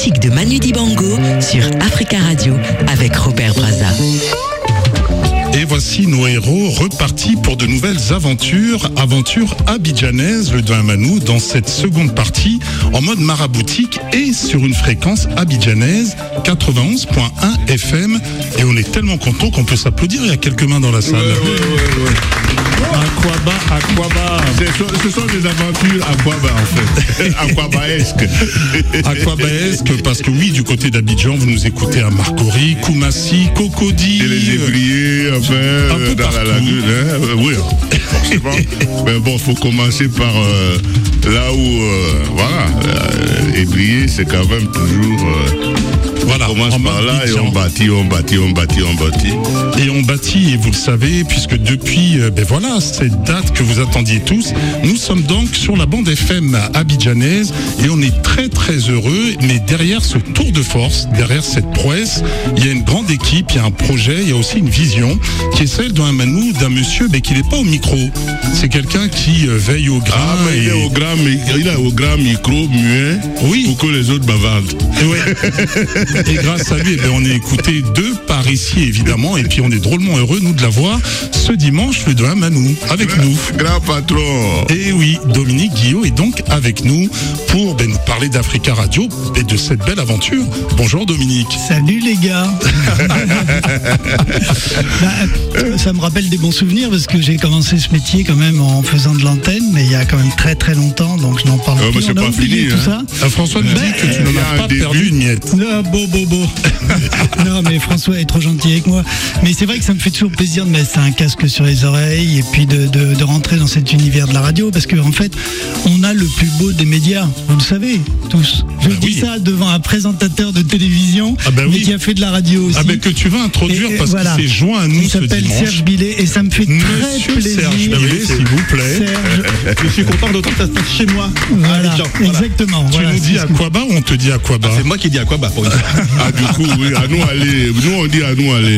classiques de Manu Dibango sur Africa Radio avec Robert Brazza. Et voici nos héros repartis pour de nouvelles aventures abidjanaises, le Douimanou, dans cette seconde partie, en mode maraboutique et sur une fréquence abidjanaise, 91.1 FM. Et on est tellement content qu'on peut s'applaudir, il y a quelques mains dans la salle. Ouais. Aquaba. Ce sont des aventures Aquaba en fait. Aquabaesque, parce que oui, du côté d'Abidjan, vous nous écoutez à Marcory, Koumassi, Cocody. Et les ébriers, un peu dans partout. la lagune. Oui, forcément. Mais bon, il faut commencer par là où, ébrier, c'est quand même toujours... Voilà, on commence par là et on bâtit. Et on bâtit, et vous le savez, puisque depuis, cette date que vous attendiez tous, nous sommes donc sur la bande FM abidjanaise et on est très très heureux. Mais derrière ce tour de force, derrière cette prouesse, il y a une grande équipe, il y a un projet, il y a aussi une vision qui est celle d'un Manou, d'un monsieur, mais qui n'est pas au micro. C'est quelqu'un qui veille au grain. Ah, mais il est au grain micro, muet, oui, pour que les autres bavardent. Et grâce à lui, on est écouté de par ici, évidemment. Et puis on est drôlement heureux, nous, de l'avoir ce dimanche, le Douimanou, avec nous. Grand patron. Et oui, Dominique Guillot est donc avec nous pour nous parler d'Africa Radio et de cette belle aventure. Bonjour Dominique. Salut les gars. Ça me rappelle des bons souvenirs parce que j'ai commencé ce métier quand même en faisant de l'antenne, mais il y a quand même très très longtemps, donc je n'en parle plus. Mais c'est pas fini, tout ça. François nous dit que tu n'en as pas perdu une miette. Non, mais François est trop gentil avec moi. Mais c'est vrai que ça me fait toujours plaisir de mettre un casque sur les oreilles et puis de rentrer dans cet univers de la radio, parce que en fait, on a le plus beau des médias. Vous le savez tous. Je dis ça devant un présentateur de télévision, mais qui a fait de la radio aussi. Que tu vas introduire parce qu'il s'est joint à nous ce dimanche. Il s'appelle Serge Billet et ça me fait très plaisir. Serge Billet, s'il vous plaît. Serge. Je suis content d'autant que ça se passe chez moi. Voilà, exactement. Tu nous dis Aquaba ou on te dit Aquaba? C'est moi qui dis Aquaba pour une fois. Du coup, oui, à nous aller. Nous, on dit à nous aller.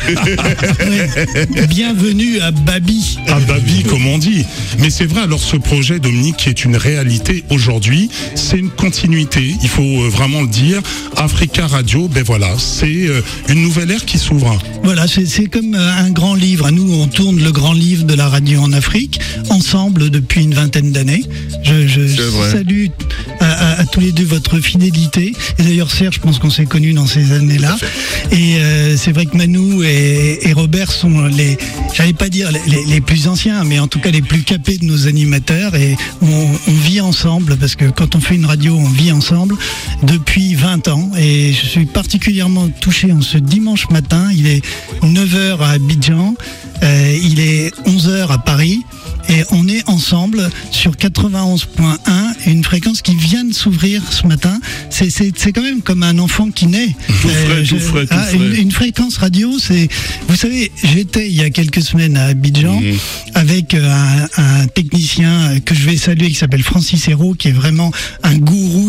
Bienvenue à Babi. À Babi, comme on dit. Mais c'est vrai, alors ce projet, Dominique, qui est une réalité aujourd'hui, c'est une continuité, il faut vraiment le dire. Africa Radio, c'est une nouvelle ère qui s'ouvre. Voilà, c'est comme un grand livre. Nous, on tourne le grand livre de la radio en Afrique, ensemble depuis une vingtaine d'années. Je salue à tous les deux votre fidélité. Et d'ailleurs, Serge, je pense qu'on s'est connus dans ces années-là. Et c'est vrai que Manu et Robert sont j'allais pas dire les plus anciens, mais en tout cas les plus capés de nos animateurs. Et on vit ensemble, parce que quand on fait une radio, on vit ensemble depuis 20 ans. Et je suis particulièrement touché en ce dimanche matin. Il est 9h à Abidjan, il est 11h à Paris. Et on est ensemble sur 91.1, une fréquence qui vient de s'ouvrir ce matin. C'est quand même comme un enfant qui naît. Tout frais. Une fréquence radio, vous savez, j'étais il y a quelques semaines à Abidjan avec un technicien que je vais saluer, qui s'appelle Francis Hérault, qui est vraiment un gourou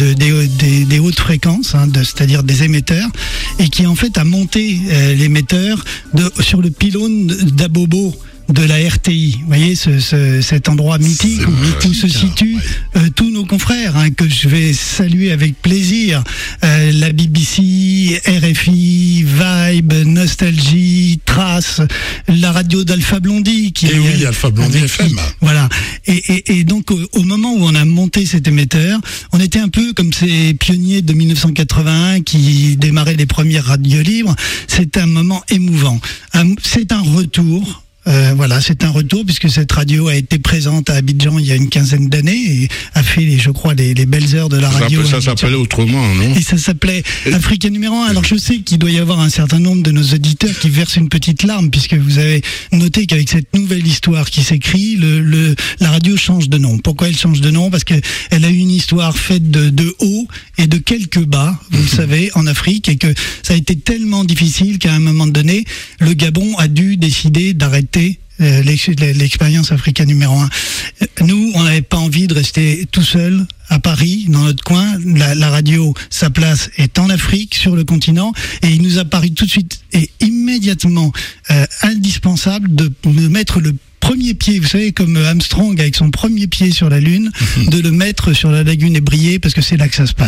des hautes fréquences, c'est-à-dire des émetteurs, et qui en fait a monté l'émetteur sur le pylône d'Abobo de la RTI. Vous voyez cet endroit mythique où se situent tous nos confrères, que je vais saluer avec plaisir. La BBC, RFI, Vibe, Nostalgie, Trace, la radio d'Alpha Blondie. Alpha Blondie FM. Voilà. Et donc, au moment où on a monté cet émetteur, on était un peu comme ces pionniers de 1981 qui démarraient les premières radios libres. C'est un moment émouvant. C'est un retour. C'est un retour, puisque cette radio a été présente à Abidjan il y a une quinzaine d'années et a fait, je crois, les belles heures de la radio. Ça s'appelait autrement, non? Et ça s'appelait Africa numéro 1. Alors je sais qu'il doit y avoir un certain nombre de nos auditeurs qui versent une petite larme, puisque vous avez noté qu'avec cette nouvelle histoire qui s'écrit, la radio change de nom. Pourquoi elle change de nom? Parce que elle a une histoire faite de hauts et de quelques bas, vous le savez, en Afrique, et que ça a été tellement difficile qu'à un moment donné, le Gabon a dû décider d'arrêter l'expérience Africa numéro 1. Nous, on n'avait pas envie de rester tout seul à Paris, dans notre coin. La radio, sa place est en Afrique, sur le continent, et il nous a paru tout de suite et immédiatement indispensable de mettre le premier pied, vous savez, comme Armstrong avec son premier pied sur la Lune, de le mettre sur la lagune Ébriée, parce que c'est là que ça se passe.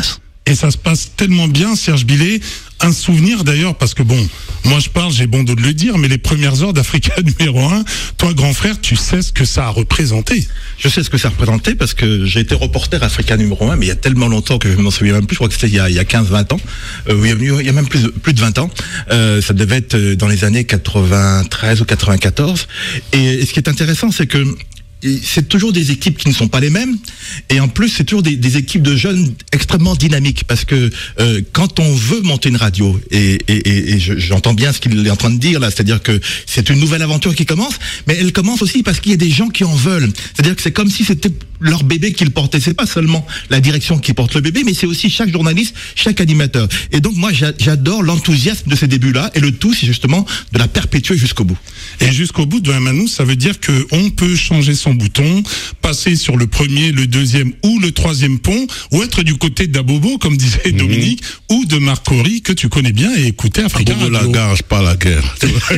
et ça se passe tellement bien, Serge Billet. Un souvenir d'ailleurs, parce que bon, moi je parle, j'ai bon dos de le dire, mais les premières heures d'Africa numéro 1, toi grand frère, tu sais ce que ça a représenté. Je sais ce que ça a représenté parce que j'ai été reporter Africa numéro 1, mais il y a tellement longtemps que je ne m'en souviens même plus, je crois que c'était il y a 15-20 ans, il y a même plus de 20 ans, ça devait être dans les années 93 ou 94, et ce qui est intéressant, c'est que c'est toujours des équipes qui ne sont pas les mêmes, et en plus c'est toujours des équipes de jeunes extrêmement dynamiques, parce que quand on veut monter une radio, et j'entends bien ce qu'il est en train de dire là, c'est-à-dire que c'est une nouvelle aventure qui commence, mais elle commence aussi parce qu'il y a des gens qui en veulent, c'est-à-dire que c'est comme si c'était leur bébé qu'ils portaient, c'est pas seulement la direction qui porte le bébé, mais c'est aussi chaque journaliste, chaque animateur, et donc moi j'adore l'enthousiasme de ces débuts-là, et le tout c'est justement de la perpétuer jusqu'au bout. Et jusqu'au bout de Manou, ça veut dire que on peut changer son bouton, passer sur le premier, le deuxième ou le troisième pont, ou être du côté d'Abobo, comme disait Dominique, ou de Marc Horry, que tu connais bien, et écouter Africa Radio. La gare, pas la guerre.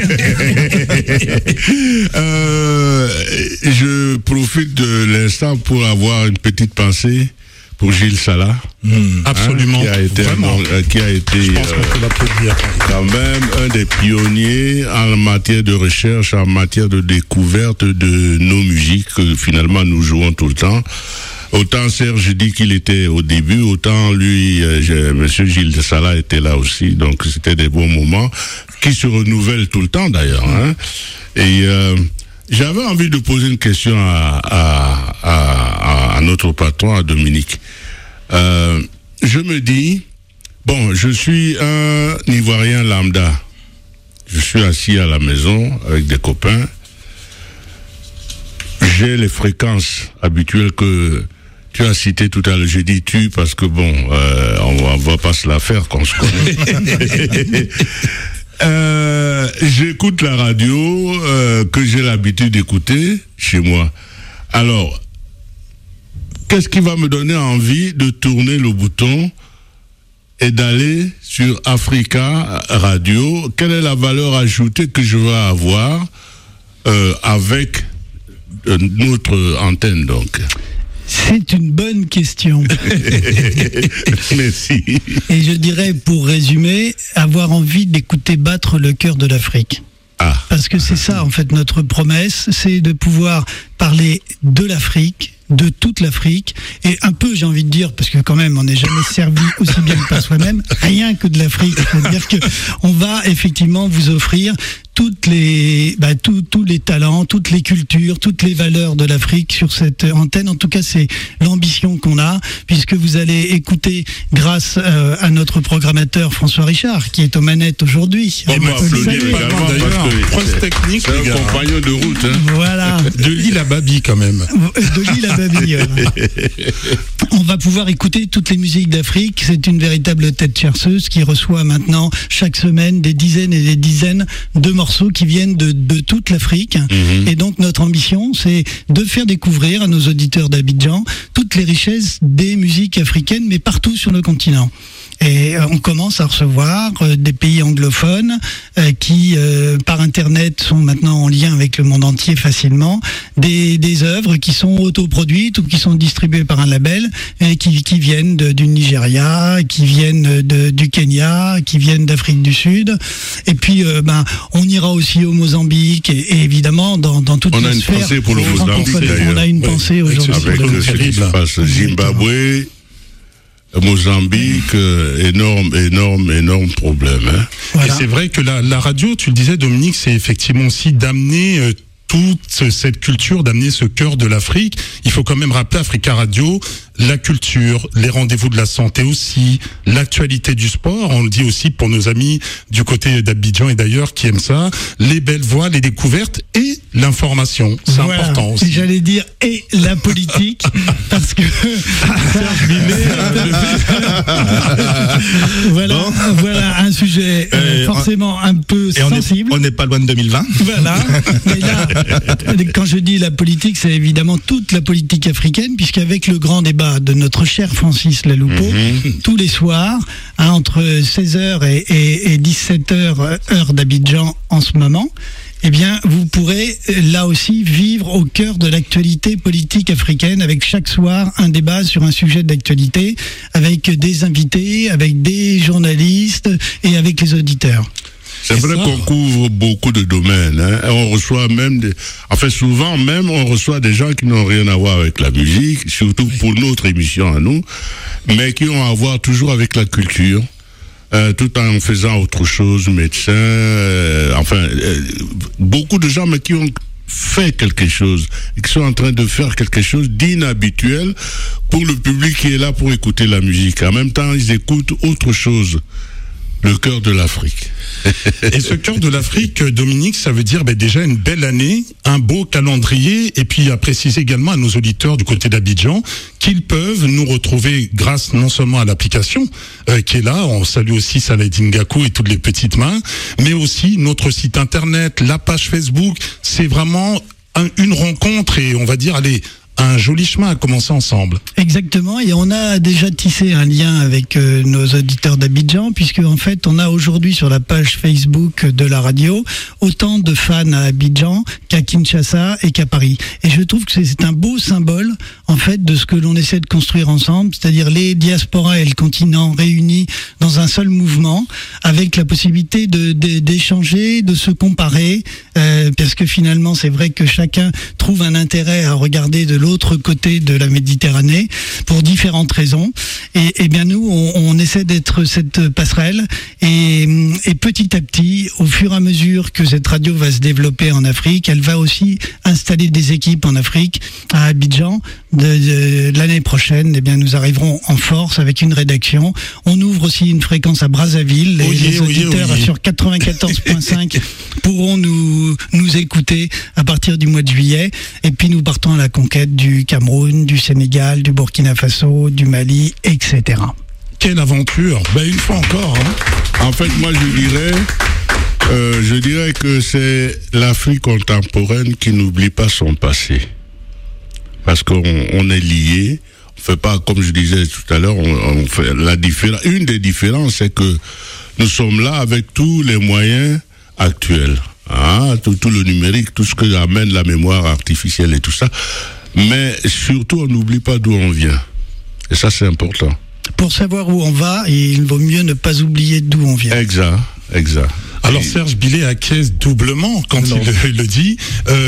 Je profite de l'instant pour avoir une petite pensée pour Gilles Salah. Absolument. Qui a été je pense qu'on peut l'applaudir. Quand même un des pionniers en matière de recherche, en matière de découverte de nos musiques que finalement nous jouons tout le temps. Autant Serge dit qu'il était au début, autant lui, Monsieur Gilles Salah était là aussi, donc c'était des bons moments qui se renouvellent tout le temps d'ailleurs. Hein. Et j'avais envie de poser une question à notre patron, à Dominique. Je me dis, bon, je suis un Ivoirien lambda. Je suis assis à la maison avec des copains. J'ai les fréquences habituelles que tu as citées tout à l'heure. J'ai dit tu parce que bon, on va pas se la faire qu'on se connaît. J'écoute la radio que j'ai l'habitude d'écouter chez moi. Alors, qu'est-ce qui va me donner envie de tourner le bouton et d'aller sur Africa Radio? Quelle est la valeur ajoutée que je vais avoir avec notre antenne donc? C'est une bonne question. Merci. Et je dirais, pour résumer, avoir envie d'écouter battre le cœur de l'Afrique. Parce que c'est ça, en fait, notre promesse, c'est de pouvoir parler de l'Afrique, de toute l'Afrique, et un peu, j'ai envie de dire, parce que quand même, on n'est jamais servi aussi bien que par soi-même, rien que de l'Afrique. C'est-à-dire que on va effectivement vous offrir toutes les, tous les talents, toutes les cultures, toutes les valeurs de l'Afrique sur cette antenne. En tout cas, c'est l'ambition qu'on a, puisque vous allez écouter, grâce à notre programmateur François Richard, qui est aux manettes aujourd'hui. On peut applaudir également parce que preuve technique, c'est un compagnon de route. Hein. Voilà. De l'île à Babi, quand même. De l'île à Babi. On va pouvoir écouter toutes les musiques d'Afrique. C'est une véritable tête chercheuse qui reçoit maintenant chaque semaine des dizaines et des dizaines de morceaux qui viennent de toute l'Afrique. Et donc notre ambition, c'est de faire découvrir à nos auditeurs d'Abidjan toutes les richesses des musiques africaines, mais partout sur le continent. Et on commence à recevoir des pays anglophones qui, par Internet, sont maintenant en lien avec le monde entier facilement, des œuvres qui sont autoproduites ou qui sont distribuées par un label et qui viennent du Nigeria, qui viennent du Kenya, qui viennent d'Afrique du Sud. Et puis, on ira aussi au Mozambique et évidemment dans toute la sphère. On a une pensée pour le Mozambique d'ailleurs. On a une pensée aujourd'hui. Avec ce qui se passe, Zimbabwe, Mozambique, énorme problème. Hein. Voilà. Et c'est vrai que la radio, tu le disais Dominique, c'est effectivement aussi d'amener toute cette culture, d'amener ce cœur de l'Afrique. Il faut quand même rappeler Africa Radio, la culture, les rendez-vous de la santé aussi, l'actualité du sport, on le dit aussi pour nos amis du côté d'Abidjan et d'ailleurs qui aiment ça, les belles voix, les découvertes et l'information. C'est important aussi. J'allais dire et la politique, parce que voilà un sujet forcément un peu sensible. On n'est pas loin de 2020. Voilà. Mais là, quand je dis la politique, c'est évidemment toute la politique africaine, puisqu'avec le grand débat de notre cher Francis Laloupeau, tous les soirs, entre 16h et 17h, heure d'Abidjan en ce moment, eh bien, vous pourrez là aussi vivre au cœur de l'actualité politique africaine, avec chaque soir un débat sur un sujet d'actualité, avec des invités, avec des journalistes et avec les auditeurs. C'est vrai qu'on couvre beaucoup de domaines. Hein. On reçoit même souvent même on reçoit des gens qui n'ont rien à voir avec la musique, surtout pour notre émission à nous, mais qui ont à voir toujours avec la culture, tout en faisant autre chose, médecins, beaucoup de gens mais qui ont fait quelque chose, et qui sont en train de faire quelque chose d'inhabituel pour le public qui est là pour écouter la musique. En même temps, ils écoutent autre chose. Le cœur de l'Afrique. Et ce cœur de l'Afrique, Dominique, ça veut dire déjà une belle année, un beau calendrier, et puis à préciser également à nos auditeurs du côté d'Abidjan qu'ils peuvent nous retrouver grâce non seulement à l'application qui est là, on salue aussi Saladin Gakou et toutes les petites mains, mais aussi notre site internet, la page Facebook. C'est vraiment une rencontre et on va dire, allez, un joli chemin à commencer ensemble. Exactement, et on a déjà tissé un lien avec nos auditeurs d'Abidjan, puisque en fait on a aujourd'hui sur la page Facebook de la radio autant de fans à Abidjan qu'à Kinshasa et qu'à Paris. Et je trouve que c'est un beau symbole en fait de ce que l'on essaie de construire ensemble, c'est-à-dire les diasporas et le continent réunis dans un seul mouvement, avec la possibilité d'échanger, de se comparer, parce que finalement c'est vrai que chacun trouve un intérêt à regarder de l'autre côté de la Méditerranée pour différentes raisons. Et bien nous, on essaie d'être cette passerelle et petit à petit, au fur et à mesure que cette radio va se développer en Afrique, elle va aussi installer des équipes en Afrique, à Abidjan. L'année prochaine, eh bien, nous arriverons en force avec une rédaction. On ouvre aussi une fréquence à Brazzaville. Les auditeurs sur 94.5 pourront nous écouter à partir du mois de juillet. Et puis nous partons à la conquête du Cameroun, du Sénégal, du Burkina Faso, du Mali, etc. Quelle aventure! Une fois encore. En fait, moi je dirais que c'est l'Afrique contemporaine qui n'oublie pas son passé. Parce qu'on est liés. On fait pas, comme je disais tout à l'heure, on fait la différence. Une des différences, c'est que nous sommes là avec tous les moyens actuels. Tout le numérique, tout ce que amène la mémoire artificielle et tout ça. Mais surtout, on n'oublie pas d'où on vient. Et ça, c'est important. Pour savoir où on va, il vaut mieux ne pas oublier d'où on vient. Exact. Alors Serge Billet acquiesce doublement quand il le dit,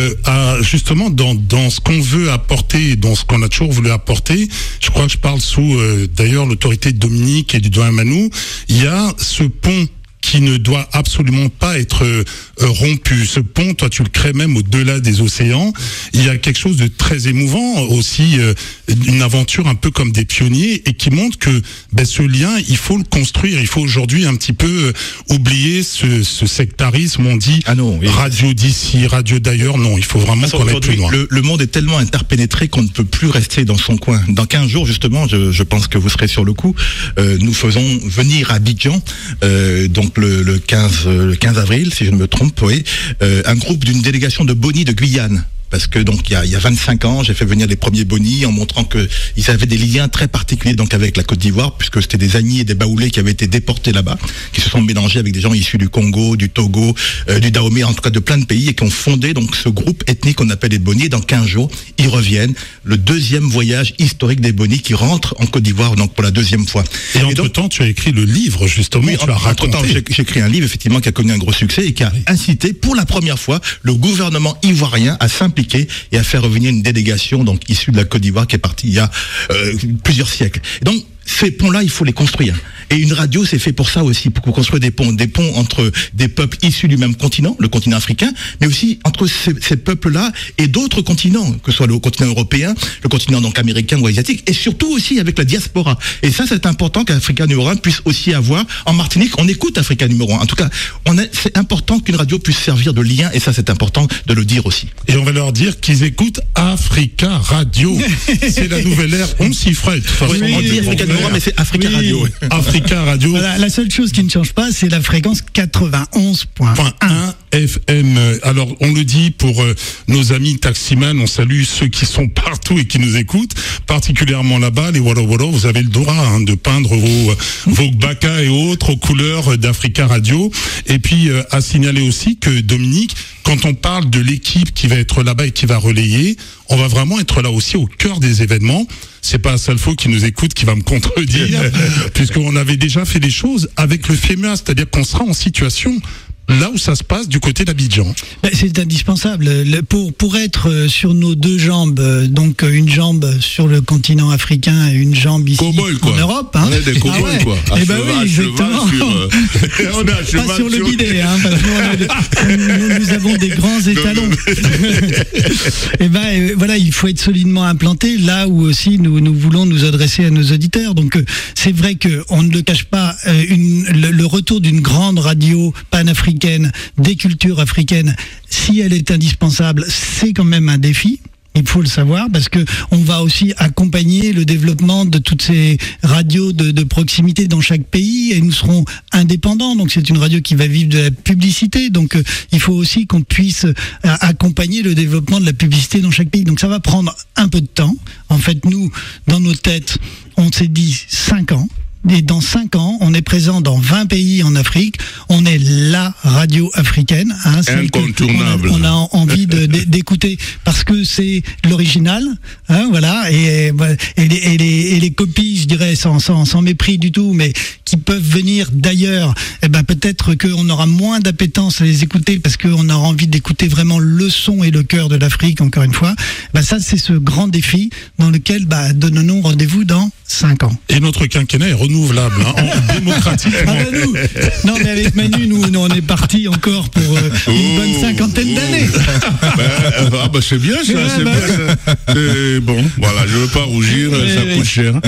justement dans ce qu'on veut apporter, dans ce qu'on a toujours voulu apporter. Je crois que je parle sous d'ailleurs l'autorité de Dominique et du doyen Manou. Il y a ce pont qui ne doit absolument pas être rompu. Ce pont, toi, tu le crées même au-delà des océans. Il y a quelque chose de très émouvant aussi, une aventure un peu comme des pionniers, et qui montre que ce lien, il faut le construire. Il faut aujourd'hui un petit peu oublier ce sectarisme. On dit radio d'ici, radio d'ailleurs. Non, il faut vraiment qu'on aille plus loin. Le monde est tellement interpénétré qu'on ne peut plus rester dans son coin. Dans 15 jours, justement, je pense que vous serez sur le coup. Nous faisons venir à Abidjan, donc le 15 avril, si je ne me trompe, un groupe d'une délégation de Boni de Guyane. Parce que donc il y a 25 ans, j'ai fait venir les premiers Boni en montrant que ils avaient des liens très particuliers donc avec la Côte d'Ivoire, puisque c'était des Agnis et des Baoulés qui avaient été déportés là-bas, qui se sont mélangés avec des gens issus du Congo, du Togo, du Dahomey, en tout cas de plein de pays, et qui ont fondé donc ce groupe ethnique qu'on appelle les Boni. Et dans 15 jours, ils reviennent. Le deuxième voyage historique des Boni qui rentrent en Côte d'Ivoire donc pour la deuxième fois. Et entre-temps, tu as écrit le livre justement. Oui, tu as raconté. J'ai écrit un livre effectivement qui a connu un gros succès et qui a incité pour la première fois le gouvernement ivoirien à s'impliquer et à faire revenir une délégation donc issue de la Côte d'Ivoire qui est partie il y a plusieurs siècles. Et donc ces ponts-là, il faut les construire. Et une radio, c'est fait pour ça aussi, pour construire des ponts entre des peuples issus du même continent, le continent africain, mais aussi entre ces peuples-là et d'autres continents, que ce soit le continent européen, le continent donc américain ou asiatique, et surtout aussi avec la diaspora. Et ça, c'est important qu'Africa numéro 1 puisse aussi avoir. En Martinique, on écoute Africa numéro 1. En tout cas, c'est important qu'une radio puisse servir de lien, et ça, c'est important de le dire aussi. Et on va leur dire qu'ils écoutent Africa Radio. C'est la nouvelle ère. On s'y ferait. mais c'est Africa Radio. Africa Radio. Voilà, la seule chose qui ne change pas, c'est la fréquence 91.1 FM. Alors, on le dit pour nos amis taximans, on salue ceux qui sont partout et qui nous écoutent, particulièrement là-bas, les Walla Walla, vous avez le droit de peindre vos baka et autres aux couleurs d'Africa Radio. Et puis, à signaler aussi que Dominique, quand on parle de l'équipe qui va être là-bas et qui va relayer, on va vraiment être là aussi au cœur des événements. C'est pas Salfo qui nous écoute qui va me contredire, puisqu'on avait déjà fait les choses avec le FEMUA, c'est-à-dire qu'on sera en situation là où ça se passe du côté d'Abidjan. C'est indispensable pour être sur nos deux jambes, donc une jambe sur le continent africain et une jambe ici en Europe. On est des cow-boys, quoi. Eh ben oui, exactement. On est à cheval pas sur le bidet, parce que nous avons des grands étalons. Et ben voilà, il faut être solidement implanté là où aussi nous voulons nous adresser à nos auditeurs. Donc c'est vrai que on ne le cache pas, le retour d'une grande radio panafricaine, des cultures africaines, si elle est indispensable, c'est quand même un défi. Il faut le savoir parce que on va aussi accompagner le développement de toutes ces radios de proximité dans chaque pays et nous serons indépendants. Donc c'est une radio qui va vivre de la publicité. Donc il faut aussi qu'on puisse accompagner le développement de la publicité dans chaque pays. Donc ça va prendre un peu de temps. En fait, nous, dans nos têtes, on s'est dit 5 ans. Et dans 5 ans, on est présent dans 20 pays en Afrique. On est la radio africaine, incontournable. On a envie d'écouter parce que c'est l'original, voilà. Et les copies, je dirais, sans mépris du tout, mais qui peuvent venir d'ailleurs. Eh ben peut-être qu'on aura moins d'appétence à les écouter parce qu'on aura envie d'écouter vraiment le son et le cœur de l'Afrique. Encore une fois, ça c'est ce grand défi dans lequel donnons-nous rendez-vous dans 5 ans. Et notre quinquennat est renouvelable, démocratiquement. Non, mais avec Manu, nous on est parti encore pour une bonne 50aine d'années. C'est bien ça, c'est bien ça. Bon, voilà, je veux pas rougir, ça coûte cher.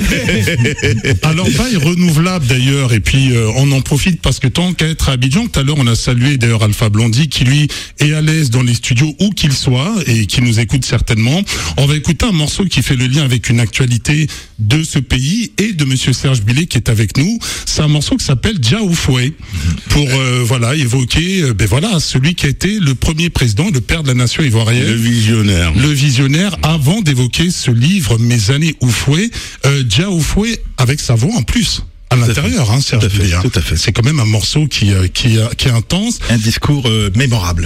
Alors, est renouvelable d'ailleurs, et puis on en profite parce que tant qu'à être à Abidjan, tout à l'heure on a salué d'ailleurs Alpha Blondy qui lui est à l'aise dans les studios où qu'il soit et qui nous écoute certainement. On va écouter un morceau qui fait le lien avec une actualité de ce pays et de Monsieur Serge Billet qui est avec nous. C'est un morceau qui s'appelle Dja Oufoué pour évoquer celui qui a été le premier président, le père de la nation ivoirienne. Le visionnaire avant d'évoquer ce livre Mes années Oufoué. Dja Oufoué avec sa voix en plus. À l'intérieur, Serge Billet. Tout à fait. C'est quand même un morceau qui est intense. Un discours mémorable.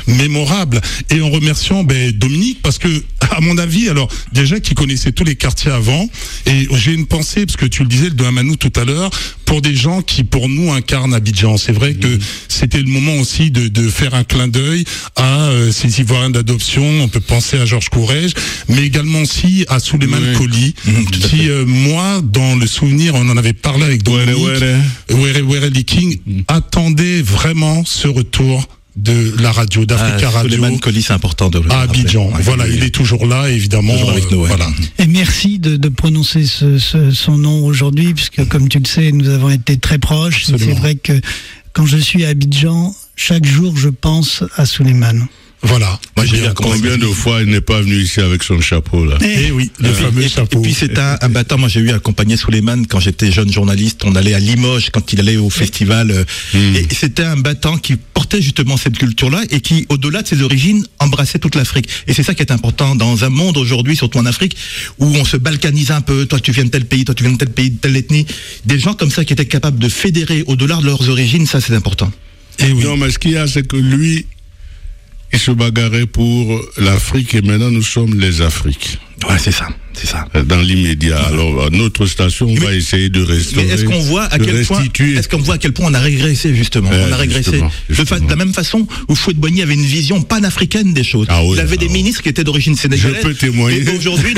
Et en remerciant Dominique, parce que, à mon avis, alors, déjà qu'il connaissait tous les quartiers avant, et j'ai une pensée, parce que tu le disais, de Amanou tout à l'heure, pour des gens qui, pour nous, incarnent Abidjan. C'est vrai que c'était le moment aussi de faire un clin d'œil à ces Ivoiriens d'adoption. On peut penser à Georges Courrèges, mais également aussi à Souleymane Coly, qui, moi, dans le souvenir, on en avait parlé avec Dominique, Were King attendait vraiment ce retour de la radio, d'Africa Radio. Souleymane Coly, c'est important de le à Abidjan. Voilà, il est toujours là, évidemment. Toujours avec nous, voilà. Et merci de prononcer son nom aujourd'hui, puisque comme tu le sais, nous avons été très proches. C'est vrai que quand je suis à Abidjan, chaque jour, je pense à Souleymane. Voilà. Moi, j'ai combien de fois il n'est pas venu ici avec son chapeau, là. Eh oui, le fameux chapeau. Et puis c'est un battant. Moi, j'ai eu accompagné Souleymane quand j'étais jeune journaliste. On allait à Limoges quand il allait au festival. Et c'était un battant qui portait justement cette culture-là et qui, au-delà de ses origines, embrassait toute l'Afrique. Et c'est ça qui est important dans un monde aujourd'hui, surtout en Afrique, où on se balkanise un peu. Toi, tu viens de tel pays, toi, tu viens de tel pays, de telle ethnie. Des gens comme ça qui étaient capables de fédérer au-delà de leurs origines, ça, c'est important. Et oui. Non, mais ce qu'il y a, c'est que lui, il se bagarrait pour l'Afrique et maintenant nous sommes les Afriques. Ouais, c'est ça. Dans l'immédiat. Alors, notre station va essayer de restaurer. Mais est-ce qu'on voit à quel point on a régressé, justement? On a régressé. De la même façon où Fouad Boigny avait une vision panafricaine des choses. Il avait des ministres qui étaient d'origine sénégalaise. Je peux témoigner. Et aujourd'hui,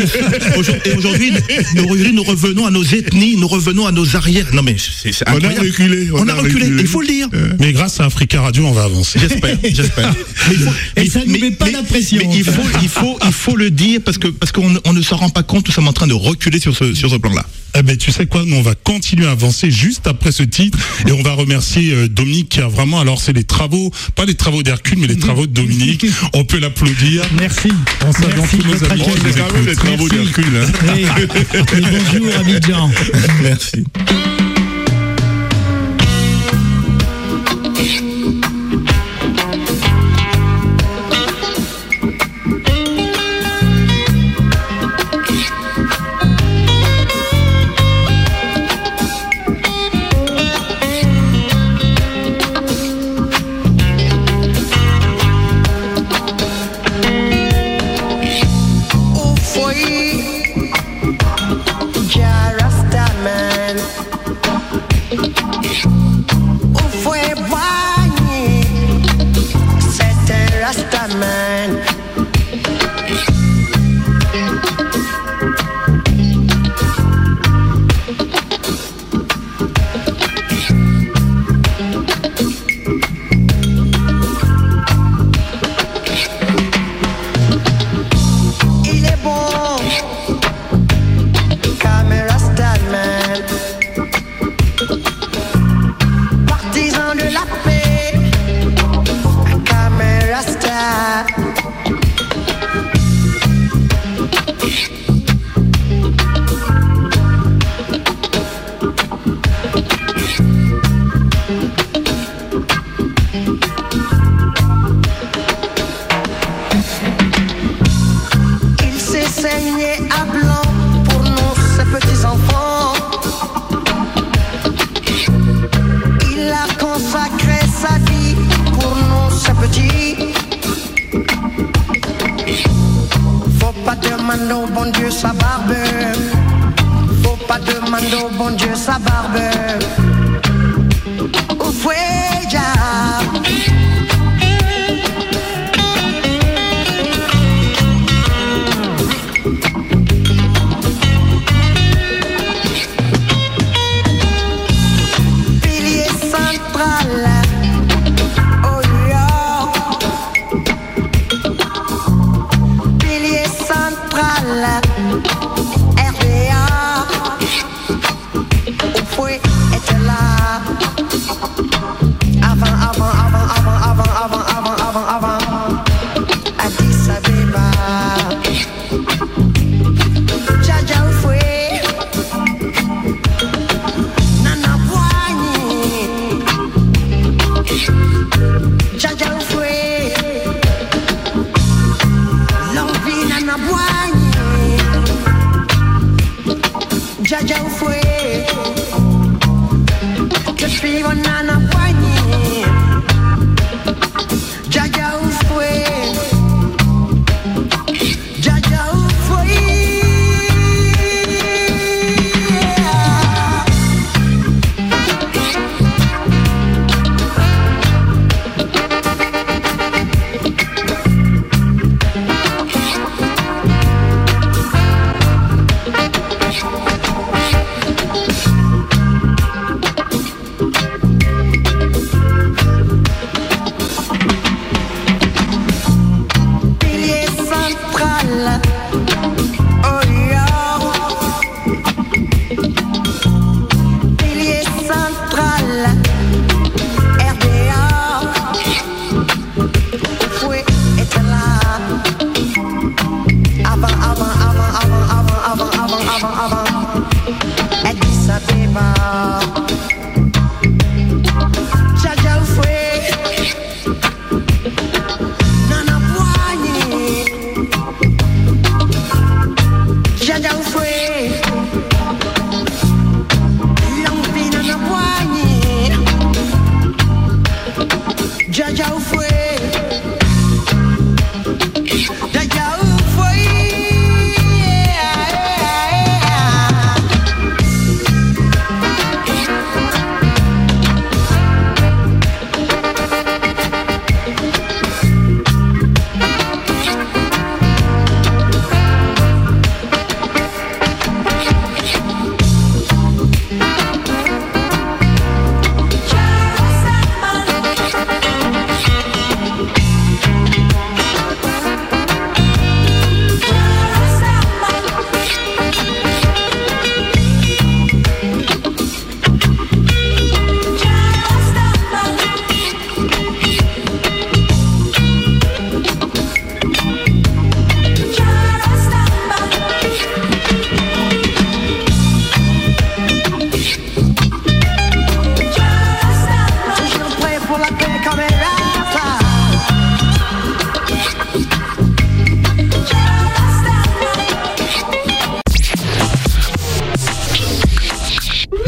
nous revenons à nos ethnies, nous revenons à nos arrières. Non, mais c'est incroyable. On a reculé. Il faut le dire. Mais grâce à Africa Radio, on va avancer. J'espère. Et ça ne met pas la pression. Mais il faut le dire parce qu'on on ne se rend pas compte, nous sommes en train de reculer sur ce plan-là. Eh ben, tu sais quoi, nous on va continuer à avancer juste après ce titre et on va remercier Dominique qui a vraiment, alors c'est les travaux, pas les travaux d'Hercule, mais les travaux de Dominique. On peut l'applaudir. Merci. On salue tous nos amis. Les travaux d'Hercule. Et bonjour Abidjan. Merci.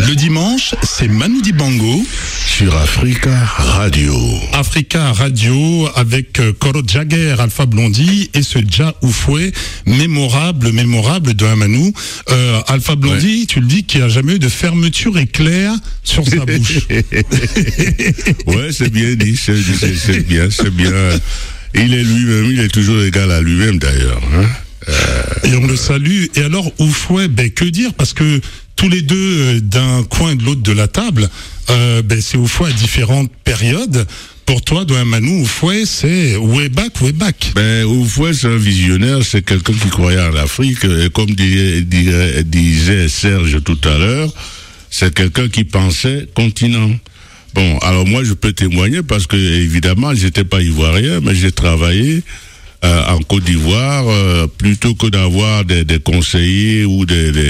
Le dimanche, c'est Manu Dibango sur Africa Radio. Africa Radio avec Koro Jagger, Alpha Blondy et ce Dja Oufoué mémorable de Manu. Alpha Blondy, tu le dis qu'il n'y a jamais eu de fermeture éclair sur sa bouche. Ouais, c'est bien dit, c'est bien. Il est lui-même, il est toujours égal à lui-même d'ailleurs. Hein. Et on le salue. Et alors, Oufoué, que dire? Parce que tous les deux, d'un coin et de l'autre de la table, c'est Oufoué à différentes périodes. Pour toi, Doyen Manu, Oufoué, c'est way back. Oufoué, c'est un visionnaire, c'est quelqu'un qui croyait en l'Afrique. Et comme disait Serge tout à l'heure, c'est quelqu'un qui pensait continent. Bon, alors moi, je peux témoigner parce que, évidemment, j'étais pas ivoirien, mais j'ai travaillé en Côte d'Ivoire, plutôt que d'avoir des conseillers ou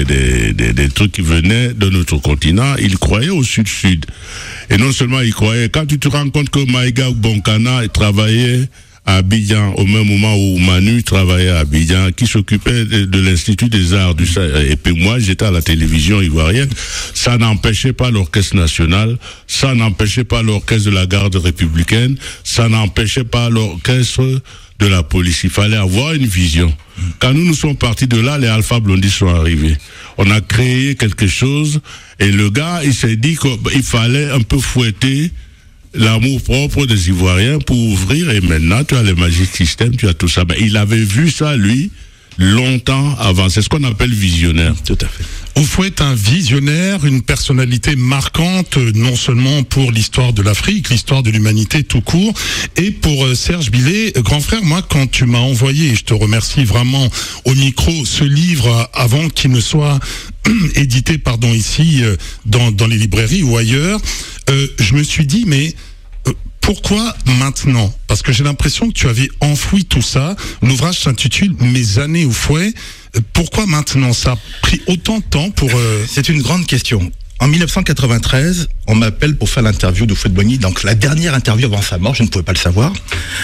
des trucs qui venaient de notre continent, il croyait au sud-sud. Et non seulement il croyait, quand tu te rends compte que Maïga Bonkana travaillait à Abidjan, au même moment où Manu travaillait à Abidjan, qui s'occupait de l'Institut des Arts du Sahel. Et puis moi, j'étais à la télévision ivoirienne. Ça n'empêchait pas l'orchestre national, ça n'empêchait pas l'orchestre de la garde républicaine, ça n'empêchait pas l'orchestre de la police. Il fallait avoir une vision. Quand nous sommes partis de là, les Alpha Blondy sont arrivés. On a créé quelque chose et le gars, il s'est dit qu'il fallait un peu fouetter l'amour propre des Ivoiriens pour ouvrir, et maintenant tu as le Magic System, tu as tout ça. Mais il avait vu ça, lui, longtemps avant. C'est ce qu'on appelle visionnaire. Tout à fait. Oufoué est un visionnaire, une personnalité marquante, non seulement pour l'histoire de l'Afrique, l'histoire de l'humanité tout court, et pour Serge Billet. Grand frère, moi, quand tu m'as envoyé, et je te remercie vraiment au micro, ce livre, avant qu'il ne soit édité, ici, dans les librairies ou ailleurs, je me suis dit, mais pourquoi maintenant? Parce que j'ai l'impression que tu avais enfoui tout ça. L'ouvrage s'intitule Mes années Oufoué. Pourquoi maintenant? Ça a pris autant de temps pour... C'est une grande question. En 1993, on m'appelle pour faire l'interview d'Oufoué de Boigny, donc la dernière interview avant sa mort, je ne pouvais pas le savoir.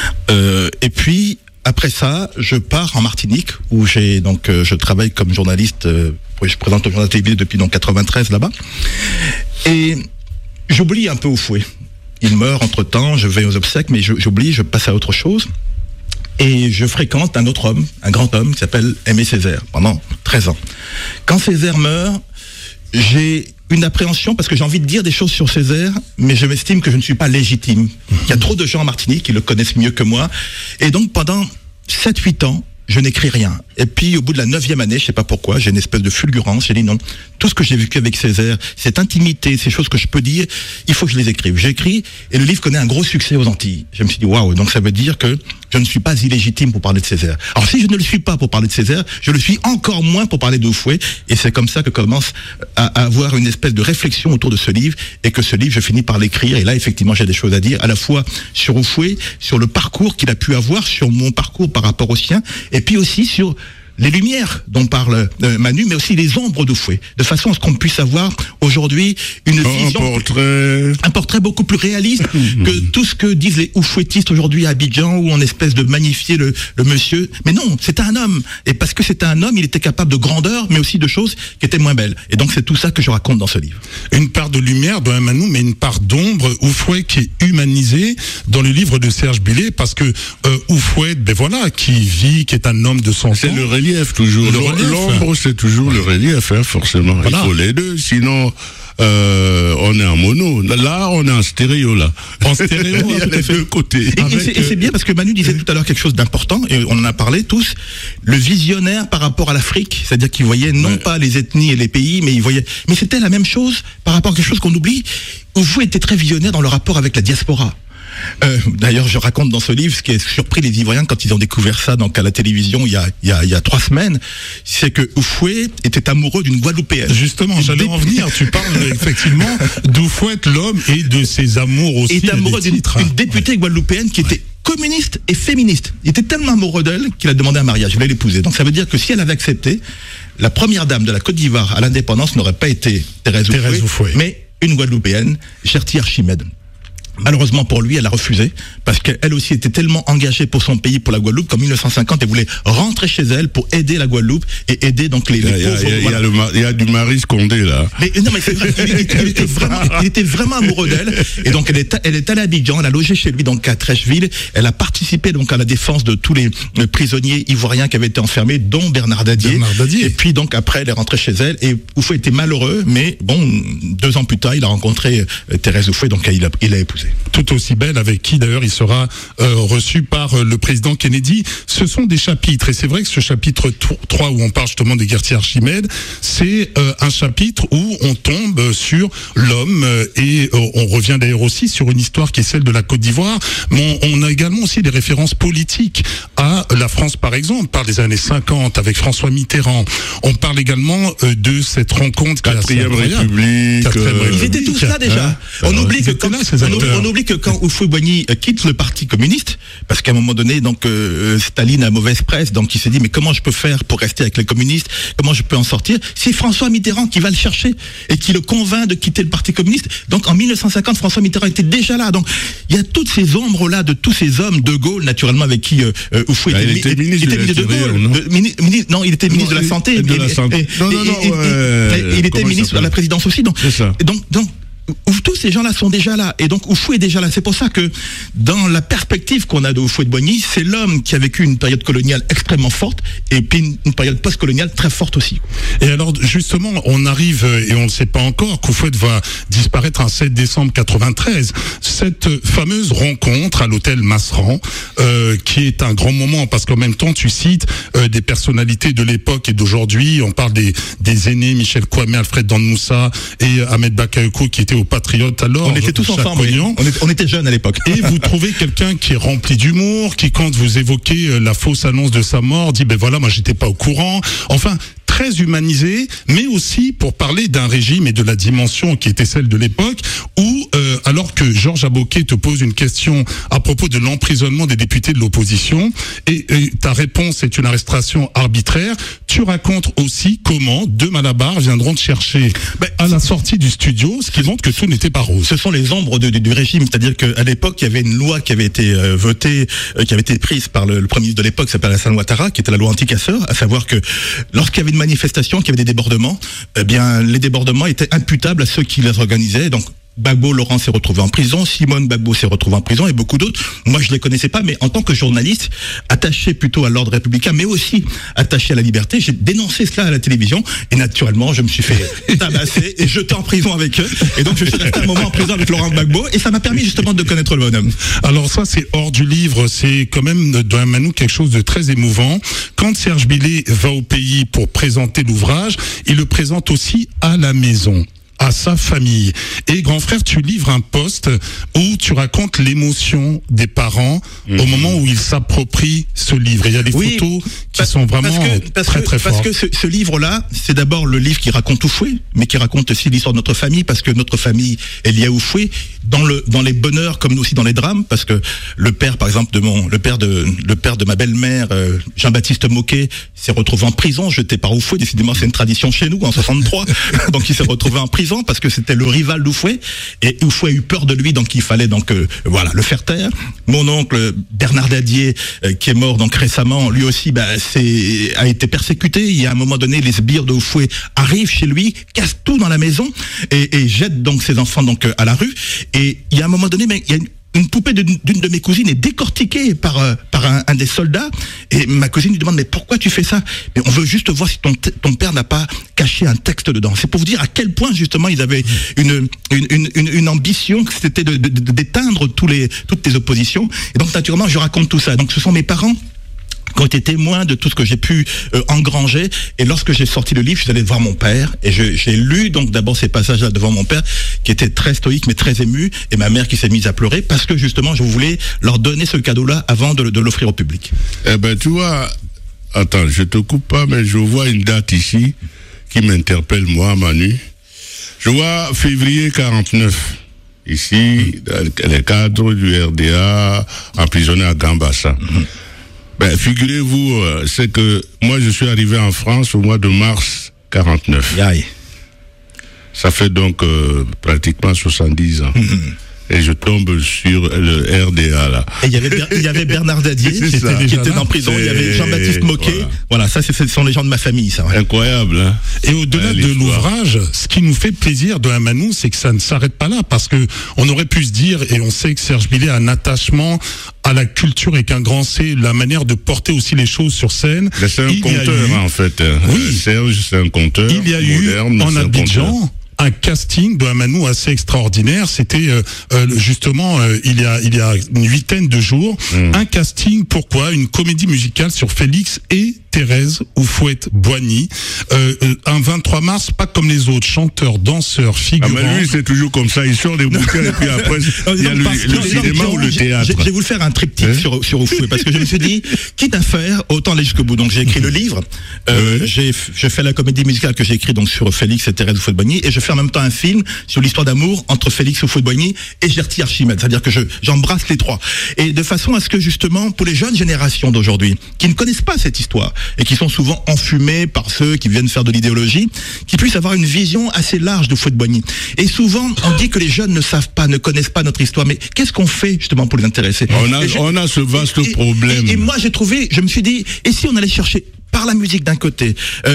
Et puis, après ça, je pars en Martinique, où je travaille comme journaliste, je présente le journal télévisé depuis 93 là-bas. Et j'oublie un peu Oufoué. Il meurt entre-temps, je vais aux obsèques, mais j'oublie, je passe à autre chose. Et je fréquente un autre homme, un grand homme, qui s'appelle Aimé Césaire, pendant 13 ans. Quand Césaire meurt, j'ai une appréhension, parce que j'ai envie de dire des choses sur Césaire, mais je m'estime que je ne suis pas légitime. Il y a trop de gens en Martinique qui le connaissent mieux que moi. Et donc, pendant 7-8 ans, je n'écris rien. Et puis, au bout de la 9e année, je sais pas pourquoi, j'ai une espèce de fulgurance. J'ai dit non, tout ce que j'ai vécu avec Césaire, cette intimité, ces choses que je peux dire, il faut que je les écrive. J'écris, et le livre connaît un gros succès aux Antilles. Je me suis dit, waouh, donc ça veut dire que je ne suis pas illégitime pour parler de Césaire. Alors, si je ne le suis pas pour parler de Césaire, je le suis encore moins pour parler d'Oufoué. Et c'est comme ça que commence à avoir une espèce de réflexion autour de ce livre, et que ce livre, je finis par l'écrire. Et là, effectivement, j'ai des choses à dire, à la fois sur Oufoué, sur le parcours qu'il a pu avoir, sur mon parcours par rapport au sien, et puis aussi sur les lumières dont parle Manu, mais aussi les ombres d'Oufoué, de façon à ce qu'on puisse avoir aujourd'hui une vision, un portrait beaucoup plus réaliste que tout ce que disent les oufouettistes aujourd'hui à Abidjan, où on espèce de magnifier le monsieur. Mais non, c'était un homme, et parce que c'était un homme, il était capable de grandeur, mais aussi de choses qui étaient moins belles. Et donc c'est tout ça que je raconte dans ce livre. Une part de lumière dans Manu, mais une part d'ombre. Oufoué qui est humanisé dans le livre de Serge Billet, parce que Oufoué, qui vit, qui est un homme de son temps. Toujours. L'ombre, c'est toujours le relief, forcément. Voilà. Il faut les deux, sinon on est en mono. Là, on est en stéréo, là. En stéréo, il y a les deux côtés. Et c'est bien parce que Manu disait tout à l'heure quelque chose d'important, et on en a parlé tous, le visionnaire par rapport à l'Afrique, c'est-à-dire qu'il voyait non pas les ethnies et les pays, mais il voyait... Mais c'était la même chose par rapport à quelque chose qu'on oublie. Oufoué était très visionnaire dans le rapport avec la diaspora. D'ailleurs, je raconte dans ce livre ce qui a surpris les Ivoiriens quand ils ont découvert ça, donc à la télévision il y a 3 semaines, c'est que Oufoué était amoureux d'une Guadeloupéenne. Justement, j'allais en venir. Tu parles effectivement d'Oufoué, l'homme, et de ses amours aussi. Il était amoureux d'une députée guadeloupéenne qui était communiste et féministe. Il était tellement amoureux d'elle qu'il a demandé un mariage. Il voulait l'épouser. Donc ça veut dire que si elle avait accepté, la première dame de la Côte d'Ivoire à l'indépendance n'aurait pas été Thérèse Oufoué, mais une Guadeloupéenne, Cherty Archimède. Malheureusement pour lui, elle a refusé parce qu'elle aussi était tellement engagée pour son pays, pour la Guadeloupe, qu'en 1950, elle voulait rentrer chez elle pour aider la Guadeloupe et aider donc les pauvres. Il y a du Maryse Condé là. Mais non, mais c'est vrai, il était vraiment amoureux d'elle. Et donc elle est allée à Abidjan, elle a logé chez lui donc à Trècheville. Elle a participé donc à la défense de tous les prisonniers ivoiriens qui avaient été enfermés, dont Bernard Dadier. Et puis donc après, elle est rentrée chez elle. Et Houphouët était malheureux, mais bon, 2 ans plus tard, il a rencontré Thérèse Houphouët, donc il a épousé. Tout aussi belle, avec qui d'ailleurs il sera reçu par le président Kennedy. Ce sont des chapitres, et c'est vrai que ce chapitre 3 où on parle justement des guerriers Archimède, c'est un chapitre où on tombe sur l'homme, et on revient d'ailleurs aussi sur une histoire qui est celle de la Côte d'Ivoire, mais on a également aussi des références politiques à la France par exemple. On parle des années 50 avec François Mitterrand. On parle également de cette rencontre 4e République. Ils étaient tous là déjà. On oublie que quand Houphouët-Boigny quitte le Parti communiste, parce qu'à un moment donné, donc Staline a mauvaise presse, donc il s'est dit mais comment je peux faire pour rester avec les communistes, comment je peux en sortir? C'est François Mitterrand qui va le chercher et qui le convainc de quitter le Parti communiste. Donc en 1950, François Mitterrand était déjà là. Donc il y a toutes ces ombres là de tous ces hommes, De Gaulle naturellement avec qui Houphouët était ministre de Gaulle. Non, il était ministre de la Santé. Il était ministre de la Présidence aussi. Donc tous ces gens-là sont déjà là, et donc Houphouët est déjà là. C'est pour ça que dans la perspective qu'on a de Houphouët-Boigny, c'est l'homme qui a vécu une période coloniale extrêmement forte et puis une période post-coloniale très forte aussi. Et alors justement, on arrive, et on ne sait pas encore, qu'Houphouët va disparaître un 7 décembre 93. Cette fameuse rencontre à l'hôtel Masseran, qui est un grand moment, parce qu'en même temps tu cites des personnalités de l'époque et d'aujourd'hui. On parle des aînés, Michel Kouamé, Alfred Danmoussa et Ahmed Bakayoko, qui étaient aux Patriotes alors. On était tous ensemble, on était jeunes à l'époque. Et vous trouvez quelqu'un qui est rempli d'humour, qui quand vous évoquez la fausse annonce de sa mort, dit ben voilà, moi j'étais pas au courant. Enfin, très humanisé, mais aussi pour parler d'un régime et de la dimension qui était celle de l'époque, où alors que Georges Aboké te pose une question à propos de l'emprisonnement des députés de l'opposition, et ta réponse est une arrestation arbitraire, tu racontes aussi comment deux Malabar viendront te chercher à la sortie du studio, ce qui montre que tout n'était pas rose. Ce sont les ombres du régime, c'est-à-dire qu'à l'époque, il y avait une loi qui avait été votée, qui avait été prise par le Premier ministre de l'époque, qui s'appelle Alassane Ouattara, qui était la loi anti-casseurs, à savoir que lorsqu'il y avait une manifestation, qu'il y avait des débordements, eh bien, les débordements étaient imputables à ceux qui les organisaient. Donc, Gbagbo Laurent s'est retrouvé en prison, Simone Gbagbo s'est retrouvé en prison et beaucoup d'autres. Moi, je les connaissais pas, mais en tant que journaliste, attaché plutôt à l'ordre républicain, mais aussi attaché à la liberté, j'ai dénoncé cela à la télévision et naturellement, je me suis fait tabasser et jeter en prison avec eux. Et donc, je suis resté un moment en prison avec Laurent Gbagbo et ça m'a permis justement de connaître le bonhomme. Alors ça, c'est hors du livre, c'est quand même dans Manou quelque chose de très émouvant. Quand Serge Billet va au pays pour présenter l'ouvrage, il le présente aussi à la maison, à sa famille. Et grand frère, tu livres un post où tu racontes l'émotion des parents au moment où ils s'approprient ce livre. Et il y a des photos qui sont vraiment très fortes. Parce que ce livre-là, c'est d'abord le livre qui raconte Houphouët, mais qui raconte aussi l'histoire de notre famille, parce que notre famille est liée à Houphouët, dans les bonheurs comme aussi dans les drames, parce que le père, par exemple, le père de ma belle-mère, Jean-Baptiste Moquet, s'est retrouvé en prison, jeté par Houphouët. Décidément, c'est une tradition chez nous, en 63. Donc, il s'est retrouvé en prison parce que c'était le rival d'Houphouët et Houphouët a eu peur de lui, donc il fallait le faire taire. Mon oncle Bernard Dadier qui est mort donc récemment, lui aussi a été persécuté. Il y a un moment donné, les sbires de Houphouët arrivent chez lui, cassent tout dans la maison et jettent donc ses enfants donc à la rue. Et il y a un moment donné, il y a une poupée d'une de mes cousines est décortiquée par un des soldats et ma cousine lui demande mais pourquoi tu fais ça? Mais on veut juste voir si ton père n'a pas caché un texte dedans. C'est pour vous dire à quel point justement ils avaient une ambition, c'était d'éteindre toutes les oppositions. Et donc naturellement je raconte tout ça. Donc ce sont mes parents qui ont été témoins de tout ce que j'ai pu engranger. Et lorsque j'ai sorti le livre, je suis allé voir mon père et j'ai lu donc d'abord ces passages-là devant mon père qui était très stoïque mais très ému, et ma mère qui s'est mise à pleurer parce que justement je voulais leur donner ce cadeau-là avant de l'offrir au public. Eh ben tu vois, attends, je te coupe pas, mais je vois une date ici qui m'interpelle moi, Manu. Je vois février 49. Ici, les cadres du RDA emprisonnés à Gambassa. Figurez-vous, c'est que moi je suis arrivé en France au mois de mars 49. Aïe. Ça fait donc pratiquement 70 ans. et je tombe sur le RDA là. Et il y avait Bernard Dadier qui était en prison, il y avait Jean-Baptiste Moquet. Voilà, ça ce sont les gens de ma famille, ça. Ouais. Incroyable, hein. Et au-delà de l'ouvrage, ce qui nous fait plaisir de Amanou, c'est que ça ne s'arrête pas là, parce que on aurait pu se dire, et on sait que Serge Billet a un attachement à la culture et qu'un grand C, la manière de porter aussi les choses sur scène. C'est un conteur, en fait. Oui. Serge, c'est un conteur. Il y a moderne, eu en Abidjan un casting de Amanou assez extraordinaire. C'était justement il y a une huitaine de jours, un casting. Pourquoi? Une comédie musicale sur Félix et Thérèse Houphouët-Boigny. Un 23 mars, pas comme les autres, chanteurs, danseurs, figurants. Ah mais lui c'est toujours comme ça, il sort des bouquins et puis après il y a le cinéma ou le théâtre. J'ai voulu faire un triptyque sur Houphouët parce que je me suis dit, quitte à faire, autant aller jusqu'au bout. Donc j'ai écrit le livre, j'ai fait la comédie musicale que j'ai écrite donc sur Félix et Thérèse Houphouët-Boigny, et je fais en même temps un film sur l'histoire d'amour entre Félix Houphouët-Boigny et Gerty Archimède, c'est-à-dire que j'embrasse les trois, et de façon à ce que justement pour les jeunes générations d'aujourd'hui qui ne connaissent pas cette histoire et qui sont souvent enfumés par ceux qui viennent faire de l'idéologie, qui puissent avoir une vision assez large de Houphouët-Boigny. Et souvent, on dit que les jeunes ne savent pas, ne connaissent pas notre histoire, mais qu'est-ce qu'on fait justement pour les intéresser? On a ce vaste problème. Et moi, je me suis dit, et si on allait chercher par la musique d'un côté,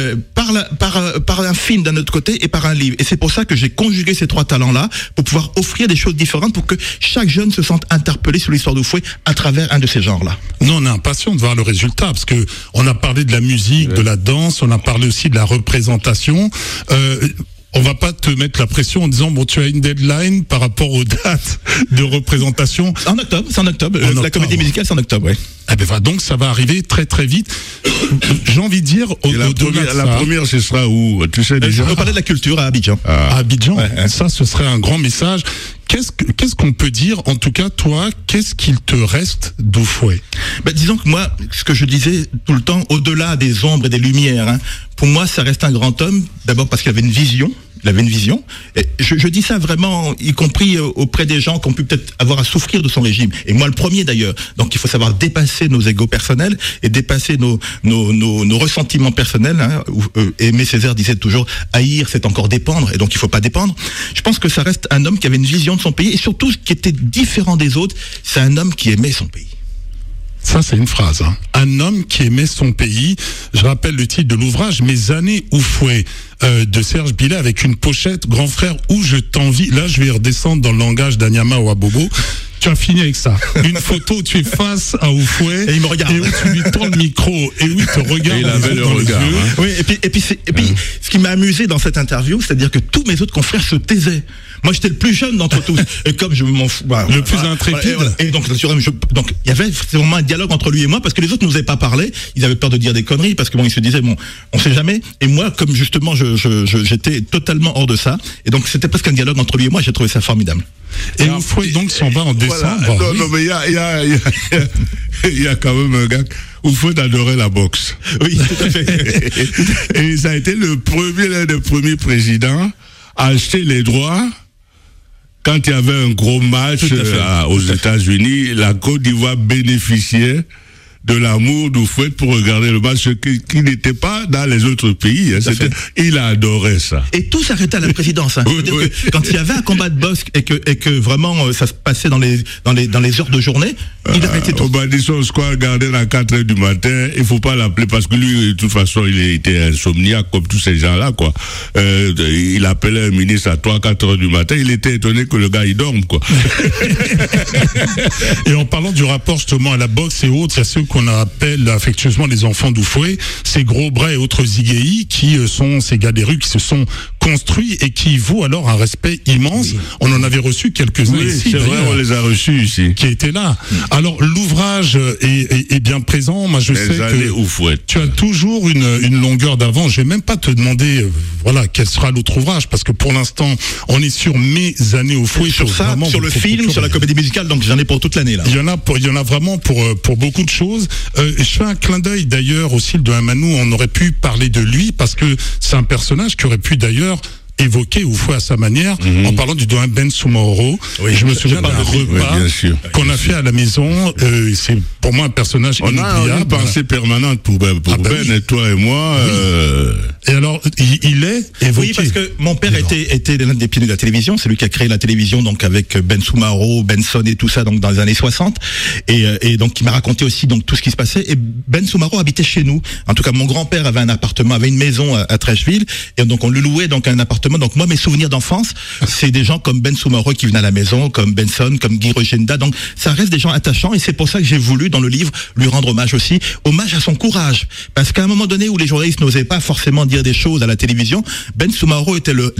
par un film d'un autre côté et par un livre. Et c'est pour ça que j'ai conjugué ces trois talents-là pour pouvoir offrir des choses différentes pour que chaque jeune se sente interpellé sur l'histoire d'Houphouët à travers un de ces genres-là. Nous, on est impatients de voir le résultat parce que on a parlé de la musique, de la danse, on a parlé aussi de la représentation. On va pas te mettre la pression en disant bon, tu as une deadline par rapport aux dates de représentation. C'est en octobre. La comédie musicale, c'est en octobre, ouais. Eh ben, donc ça va arriver très très vite. J'ai envie de dire la première ce sera où? Tu sais déjà. On va parler de la culture à Abidjan. À Abidjan, ça ce serait un grand message. Qu'est-ce qu'on peut dire, en tout cas toi, qu'est-ce qu'il te reste d'Houphouët? Disons que moi, ce que je disais tout le temps, au-delà des ombres et des lumières, pour moi ça reste un grand homme, d'abord parce qu'il avait une vision. Et je dis ça vraiment, y compris auprès des gens qui ont pu peut-être avoir à souffrir de son régime. Et moi le premier d'ailleurs. Donc il faut savoir dépasser nos égos personnels et dépasser nos ressentiments personnels. Aimé Césaire disait toujours, haïr c'est encore dépendre, et donc il faut pas dépendre. Je pense que ça reste un homme qui avait une vision de son pays, et surtout ce qui était différent des autres, c'est un homme qui aimait son pays. Ça, c'est une phrase. Un homme qui aimait son pays. Je rappelle le titre de l'ouvrage, Mes années Houphouët, de Serge Billet, avec une pochette, grand frère, où je t'envie. Là, je vais redescendre dans le langage d'Anyama Ouabobo. Tu as fini avec ça. Une photo où tu es face à Houphouët. Et il me regarde. Et où tu lui tends le micro. Et où il te regarde. Et il avait le regard. Oui, et puis ce qui m'a amusé dans cette interview, c'est-à-dire que tous mes autres confrères se taisaient. Moi, j'étais le plus jeune d'entre tous. Et comme je m'en fous. Le plus intrépide. Et donc, il y avait vraiment un dialogue entre lui et moi, parce que les autres n'osaient pas parler. Ils avaient peur de dire des conneries, parce que bon, ils se disaient, bon, on sait jamais. Et moi, comme justement, j'étais totalement hors de ça. Et donc, c'était presque un dialogue entre lui et moi. J'ai trouvé ça formidable. Et Houphouët donc s'en va en décembre. Voilà. Non, mais il y a quand même un gars. Houphouët adorait la boxe. Oui, tout à fait. Et ça a été l'un des premiers présidents à acheter les droits. Quand il y avait un gros match aux États-Unis, la Côte d'Ivoire bénéficiait de l'amour d'Houphouët pour regarder le match, qui n'était pas dans les autres pays. Il adorait ça. Et tout s'arrêtait à la présidence. C'est-à-dire que quand il y avait un combat de boxe et que vraiment ça se passait dans les heures de journée, il arrêtait tout. Madison Square Garden à 4h du matin, il faut pas l'appeler parce que lui, de toute façon, il était insomniaque comme tous ces gens-là, quoi. Il appelait un ministre à 3-4h du matin, il était étonné que le gars il dorme, quoi. Et en parlant du rapport justement à la boxe et autres, il y a ceux qu'on appelle affectueusement les enfants d'Houphouët, ces gros bras et autres ziguéis qui sont ces gars des rues qui se sont construits et qui vaut alors un respect immense. Oui. On en avait reçu quelques-uns ici. C'est vrai, on les a reçus ici. Qui étaient là. Alors l'ouvrage est bien présent. Moi je sais que Houphouët. Tu as toujours une longueur d'avance. Je vais même pas te demander quel sera l'autre ouvrage parce que pour l'instant on est sur Mes années Houphouët. Sur ça, sur le film, sur la comédie musicale, donc j'en ai pour toute l'année là. Il y en a vraiment pour beaucoup de choses. Je fais un clin d'œil d'ailleurs aussi de Amanou. On aurait pu parler de lui parce que c'est un personnage qui aurait pu d'ailleurs évoqué ou fois à sa manière, en parlant du doyen Ben Soumaoro. Oui, je me souviens d'un repas qu'on a fait à la maison. C'est pour moi un personnage inoubliable. On a une pensée permanente pour Ben, et toi et moi. Et alors, il est évoqué. Oui, parce que mon père était l'un des pionniers de la télévision. C'est lui qui a créé la télévision, donc avec Ben Soumaoro, Benson et tout ça, donc dans les années 60. Et donc, il m'a raconté aussi donc tout ce qui se passait. Et Ben Soumaoro habitait chez nous. En tout cas, mon grand-père avait un appartement, avait une maison à Trècheville. Et donc, on lui louait donc un appartement. Donc, moi, mes souvenirs d'enfance, c'est des gens comme Ben Soumaoro qui venaient à la maison, comme Benson, comme Guy Regenda. Donc, ça reste des gens attachants. Et c'est pour ça que j'ai voulu, dans le livre, lui rendre hommage aussi. Hommage à son courage. Parce qu'à un moment donné où les journalistes n'osaient pas forcément dire des choses à la télévision, Ben Soumaoro était l'un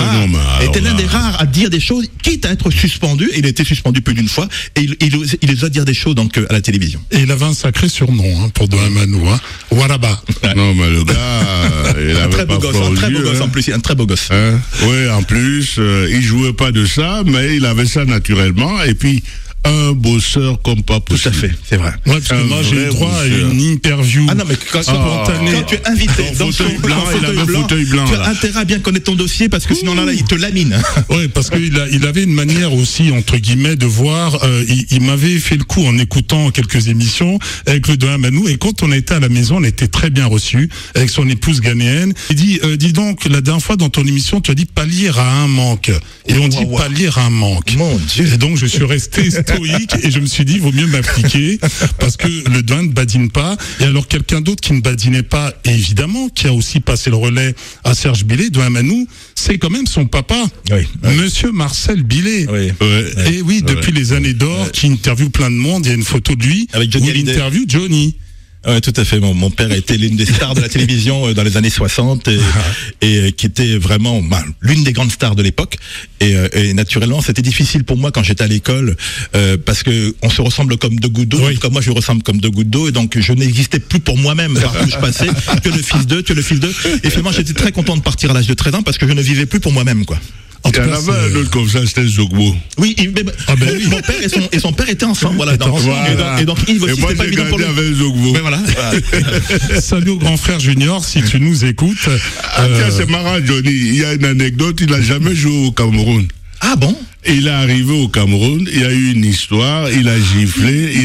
des rares à dire des choses, quitte à être suspendu. Il a été suspendu plus d'une fois. Et il osait dire des choses donc à la télévision. Et il avait un sacré surnom pour Doyen Manou, Waraba. Non, mais le gars, il avait un très beau gosse, en plus, un très beau gosse. Oui, en plus, il jouait pas de ça, mais il avait ça naturellement. Et puis, un bosseur comme pas possible. Tout à fait, c'est vrai. Ouais, parce que moi, j'ai eu droit à une interview. Ah non, mais quand tu es invité dans fauteuil blanc, tu as intérêt à bien connaître ton dossier parce que sinon là, il te lamine. Oui, parce qu'il avait une manière aussi, entre guillemets, de voir. Il m'avait fait le coup en écoutant quelques émissions avec le Doyen Manou. Et quand on était à la maison, on était très bien reçus avec son épouse ghanéenne. Il dit, dis donc, la dernière fois dans ton émission, tu as dit pallier à un manque. Et on dit pallier à un manque. Mon Dieu. Et donc, je suis resté et je me suis dit, vaut mieux m'appliquer parce que le doyen ne badine pas. Et alors, quelqu'un d'autre qui ne badinait pas, évidemment, qui a aussi passé le relais à Serge Billet, Doyen Manou, c'est quand même son papa, Monsieur Marcel Billet. Et oui, depuis les années d'or, qui interviewe plein de monde, il y a une photo de lui avec Johnny Hallyday. Il interviewe Johnny. Ouais, tout à fait. Mon père a été l'une des stars de la télévision dans les années 60 et qui était vraiment l'une des grandes stars de l'époque. Et naturellement, c'était difficile pour moi quand j'étais à l'école parce que on se ressemble comme deux gouttes d'eau. En tout cas, moi, je ressemble comme deux gouttes d'eau et donc je n'existais plus pour moi-même partout où je passais que le fils d'eux. Et finalement, j'étais très content de partir à l'âge de 13 ans parce que je ne vivais plus pour moi-même, quoi. Il y en avait un autre comme ça, c'était Zogbo. Oui, mon père et son père étaient ensemble, voilà. Et donc Yves aussi, c'était pas évident pour lui. Avec Zogbo. Mais voilà. Salut au grand frère Junior, si tu nous écoutes. Tiens, c'est marrant, Johnny. Il y a une anecdote, il n'a jamais joué au Cameroun. Ah bon? Il est arrivé au Cameroun, il y a eu une histoire, il a giflé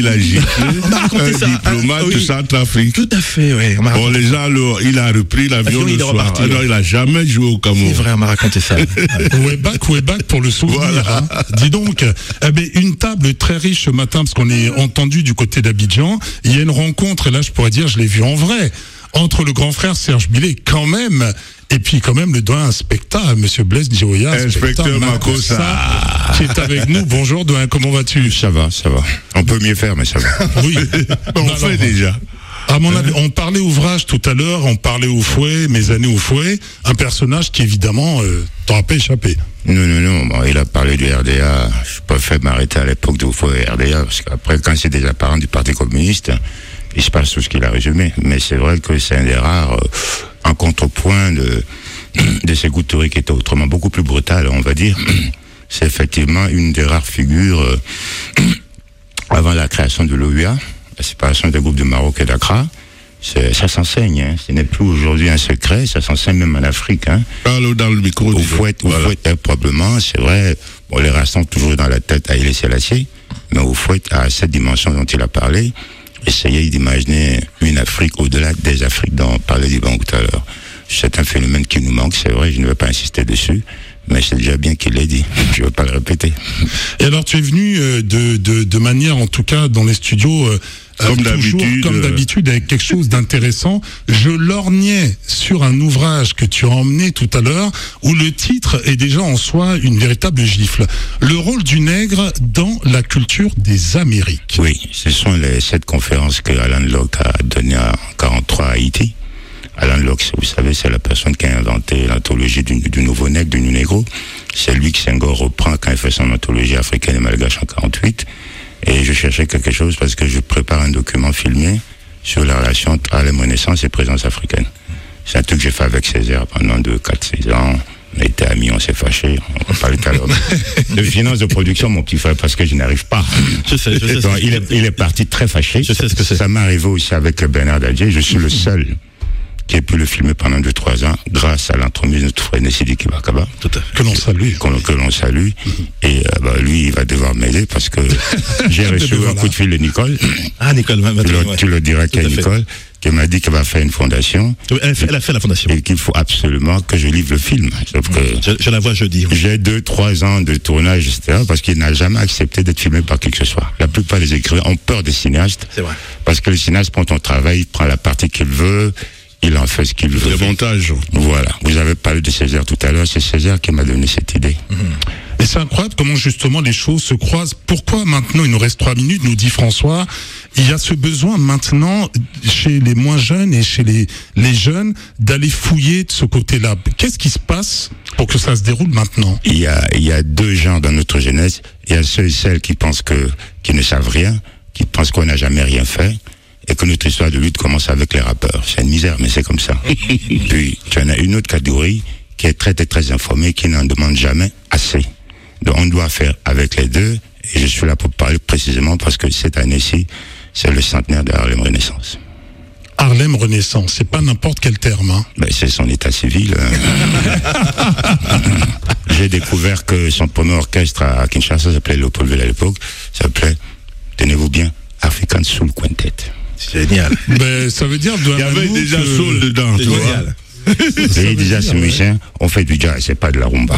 un diplomate de Centrafrique. Tout à fait, oui. Bon, les gens, il a repris l'avion le soir. Alors, il a jamais joué au Cameroun. C'est vrai, on m'a raconté ça. Way back pour le souvenir. Voilà. Dis donc, une table très riche ce matin, parce qu'on est entendu du côté d'Abidjan. Il y a une rencontre, et là, je pourrais dire, je l'ai vu en vrai, entre le grand frère Serge Billet, quand même, et puis quand même le doyen inspecteur, Monsieur Blaise Dioya, inspecteur Makossa, qui est avec nous. Bonjour doyen, comment vas-tu? Ça va. On peut mieux faire, mais ça va. Oui, on fait déjà. À mon avis, on parlait ouvrage tout à l'heure, on parlait au fouet, mes années au fouet, un personnage qui évidemment t'aura pas échappé. Non, bon, il a parlé du RDA, je préfère m'arrêter à l'époque du fouet RDA, parce qu'après, quand c'est des apparents du Parti communiste, il se passe tout ce qu'il a résumé. Mais c'est vrai que c'est un des rares, en contrepoint de ces gouttes qui étaient autrement beaucoup plus brutales, on va dire. C'est effectivement une des rares figures avant la création de l'OUA, la séparation des groupes de Maroc et d'Accra. Ça s'enseigne, ce n'est plus aujourd'hui un secret, ça s'enseigne même en Afrique. Parle dans le micro. Au fouet, probablement, c'est vrai, les races sont toujours dans la tête à Haïlé Sélassié, mais au fouet, à cette dimension dont il a parlé, essayez d'imaginer une Afrique au-delà des Afriques dont parlait Liban tout à l'heure. C'est un phénomène qui nous manque, c'est vrai, je ne vais pas insister dessus, mais c'est déjà bien qu'il l'ait dit, je ne vais pas le répéter. Et alors tu es venu de manière, en tout cas, dans les studios, comme d'habitude, avec quelque chose d'intéressant. Je lorgnais sur un ouvrage que tu as emmené tout à l'heure, où le titre est déjà en soi une véritable gifle. Le rôle du nègre dans la culture des Amériques. Oui, ce sont les 7 conférences que Alan Locke a données en 1943 à Haïti. Alan Locke, vous savez, c'est la personne qui a inventé l'anthologie du nouveau nègre, du négro. C'est lui que Senghor reprend quand il fait son anthologie africaine et malgache en 1948. Et je cherchais quelque chose parce que je prépare un document filmé sur la relation entre Harlem Renaissance et présence africaine. C'est un truc que j'ai fait avec Césaire pendant 4-6 ans. On a été amis, on s'est fâchés. On parlait tout à l'heure de finance de production, mon petit frère, parce que je n'arrive pas. Je sais. Donc, il est parti très fâché. Je sais ce que c'est. Ça m'est arrivé aussi avec Bernard Dadier. Je suis le seul qui a pu le filmer pendant 2-3 ans, grâce à l'entremise de notre frère Nessidi Kibakaba. Que l'on salue. Que l'on salue. Et lui, il va devoir m'aider parce que j'ai reçu un coup de fil de Nicole. Ah, Nicole, tu le diras qu'à Nicole, qui m'a dit qu'elle va faire une fondation. Elle a fait la fondation. Et qu'il faut absolument que je livre le film. Sauf que je la vois jeudi. Oui. J'ai 2-3 ans de tournage, etc., parce qu'il n'a jamais accepté d'être filmé par qui que ce soit. La plupart des écrivains ont peur des cinéastes. C'est vrai. Parce que le cinéaste prend ton travail, il prend la partie qu'il veut, il en fait ce qu'il veut. Le montage. Voilà. Vous avez parlé de Césaire tout à l'heure, c'est Césaire qui m'a donné cette idée. Et c'est incroyable comment justement les choses se croisent. Pourquoi maintenant, il nous reste 3 minutes, nous dit François, il y a ce besoin maintenant chez les moins jeunes et chez les jeunes d'aller fouiller de ce côté-là. Qu'est-ce qui se passe pour que ça se déroule maintenant? Il y a 2 genres dans notre jeunesse. Il y a ceux et celles qui pensent qui ne savent rien, qui pensent qu'on n'a jamais rien fait, et que notre histoire de lutte commence avec les rappeurs. C'est une misère, mais c'est comme ça. Puis, tu en as une autre catégorie qui est très, très, très informée, qui n'en demande jamais assez. Donc, on doit faire avec les deux, et je suis là pour parler précisément parce que cette année-ci, c'est le centenaire de Harlem Renaissance. Harlem Renaissance, c'est pas n'importe quel terme, hein. Ben, c'est son état civil. J'ai découvert que son premier orchestre à Kinshasa s'appelait Léopoldville à l'époque, s'appelait, tenez-vous bien, African Soul Quintet. C'est génial. Ben, ça veut dire il y avait déjà soul dedans, c'est génial. Et il disait à ses musiciens, on fait du jazz, c'est pas de la rumba.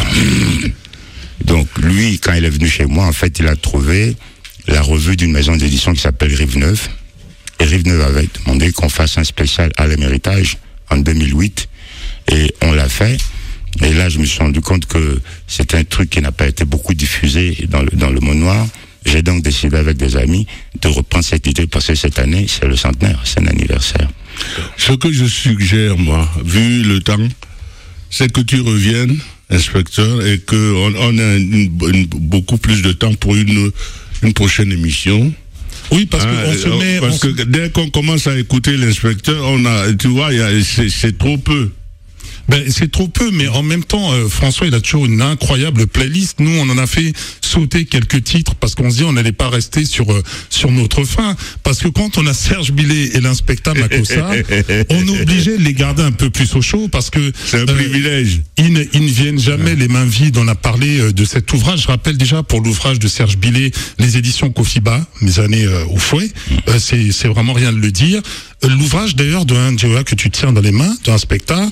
Donc lui, quand il est venu chez moi, en fait, il a trouvé la revue d'une maison d'édition qui s'appelle Rive Neuve. Et Rive Neuve avait demandé qu'on fasse un spécial Harlem Héritage en 2008. Et on l'a fait. Et là, je me suis rendu compte que c'est un truc qui n'a pas été beaucoup diffusé dans le monde noir. J'ai donc décidé avec des amis de reprendre cette idée parce que cette année, c'est le centenaire, c'est un anniversaire. Ce que je suggère, moi, vu le temps, c'est que tu reviennes, inspecteur, et qu'on ait beaucoup plus de temps pour une prochaine émission. Oui, parce qu'on se met... Parce que dès qu'on commence à écouter l'inspecteur, tu vois, c'est trop peu. Ben, c'est trop peu, mais en même temps, François, il a toujours une incroyable playlist. Nous, on en a fait sauter quelques titres parce qu'on se dit on n'allait pas rester sur notre faim. Parce que quand on a Serge Billet et l'inspecteur Makossa, on est obligé de les garder un peu plus au chaud parce que c'est un privilège. Ils ne viennent jamais les mains vides. On a parlé de cet ouvrage. Je rappelle déjà pour l'ouvrage de Serge Billet, les éditions Kofiba, mes années au fouet. C'est vraiment rien de le dire. L'ouvrage d'ailleurs de un Djoa que tu tiens dans les mains, d'un spectacle.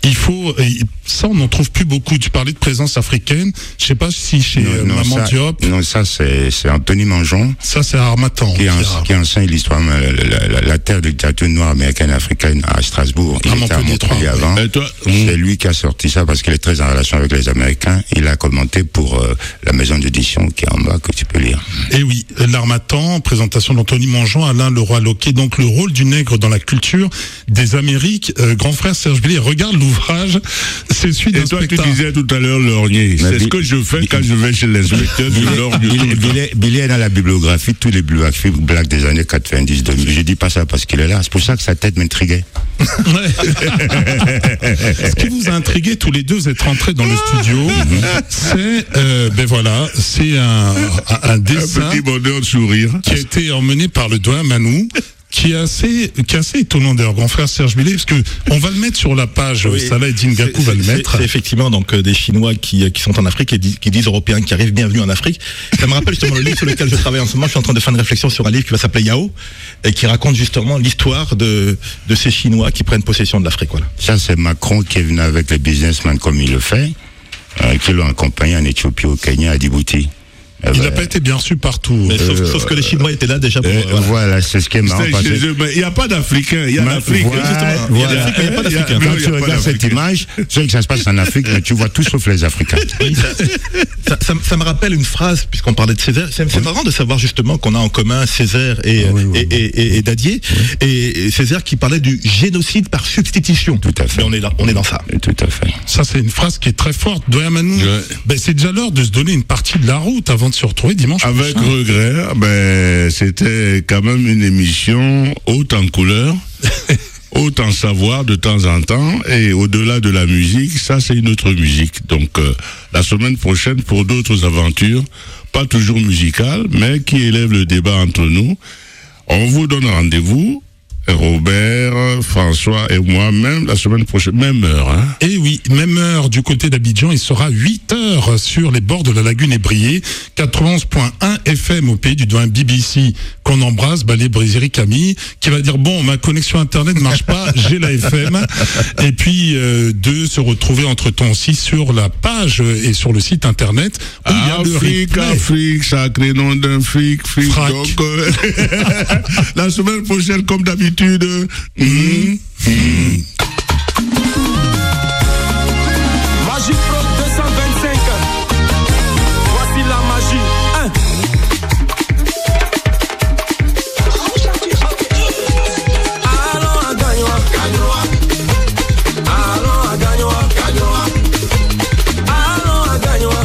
Ça on n'en trouve plus beaucoup. Tu parlais de présence africaine. Je sais pas si chez Maman Diop. Non, ça c'est Anthony Manjon. Ça c'est Harmattan. Qui enseigne l'histoire, la terre de littérature noire américaine et africaine à Strasbourg. Il était à Montpellier avant. C'est lui qui a sorti ça parce qu'il est très en relation avec les Américains. Il a commenté pour la maison d'édition qui est en bas que tu peux lire. Et oui, l'Harmattan, présentation d'Anthony Manjon, Alain Leroy-Loquet. Donc le rôle du nègre dans la culture des Amériques. Grand frère Serge Billet, regarde l'ouvrage, c'est celui d'un spectacle. Tu disais tout à l'heure lorgner. C'est ce que je fais quand je vais chez l'inspecteur du lorgne. Billet est dans la bibliographie, tous les bibliographies black des années 90-2000. Je dis pas ça parce qu'il est là, c'est pour ça que sa tête m'intriguait. Ce qui vous a intrigué tous les deux, vous êtes rentrés dans le studio, c'est c'est un dessin, un petit bonheur de sourire, qui a été emmené par le doyen Manou. Qui est assez étonnant d'ailleurs, grand frère Serge Billet, parce que on va le mettre sur la page. Oui, Salah et Dingaku va le mettre. C'est effectivement donc des Chinois qui sont en Afrique et qui disent Européens qui arrivent, bienvenue en Afrique. Ça me rappelle justement le livre sur lequel je travaille en ce moment. Je suis en train de faire une réflexion sur un livre qui va s'appeler Yao et qui raconte justement l'histoire de ces Chinois qui prennent possession de l'Afrique. Voilà. Ça c'est Macron qui est venu avec les businessmen comme il le fait, qui l'ont accompagné en Éthiopie, au Kenya, à Djibouti. Il n'a pas été bien reçu partout. Mais sauf que les Chinois étaient là déjà pour... Voilà, c'est ce qui est marrant. Il n'y a pas d'Africains, il y a l'Afrique. Il n'y a pas d'Africains. Quand tu regardes cette image, c'est que ça se passe en Afrique, mais tu vois tout sauf les Africains. Ça me rappelle une phrase, puisqu'on parlait de Césaire. C'est marrant de savoir justement qu'on a en commun Césaire et Dadier. Et Césaire qui parlait du génocide par substitution. Tout à fait. Mais on est dans ça. Tout à fait. Ça, c'est une phrase qui est très forte. Doyen Manou, c'est déjà l'heure de se donner une partie de la route avant de se retrouver dimanche prochain. Avec regret, c'était quand même une émission haute en couleur, haute en savoir de temps en temps, et au-delà de la musique, ça c'est une autre musique. Donc la semaine prochaine, pour d'autres aventures, pas toujours musicales, mais qui élèvent le débat entre nous, on vous donne rendez-vous Robert, François et moi-même la semaine prochaine, même heure. Hein. Et oui, même heure du côté d'Abidjan, il sera 8h sur les bords de la lagune Ébrié, 91.1 FM au pays du doigt BBC qu'on embrasse, les Brésil Camille, qui va dire bon, ma connexion internet ne marche pas, j'ai la FM. Et puis de se retrouver entre-temps aussi sur la page et sur le site internet où il y a le replay. Afrique, sacré nom d'un fric. Donc la semaine prochaine, comme d'habitude. Magie Pro 225. Voici la magie. Allons à Gagnoa. Allons à Gagnoa. Allons à Gagnoa.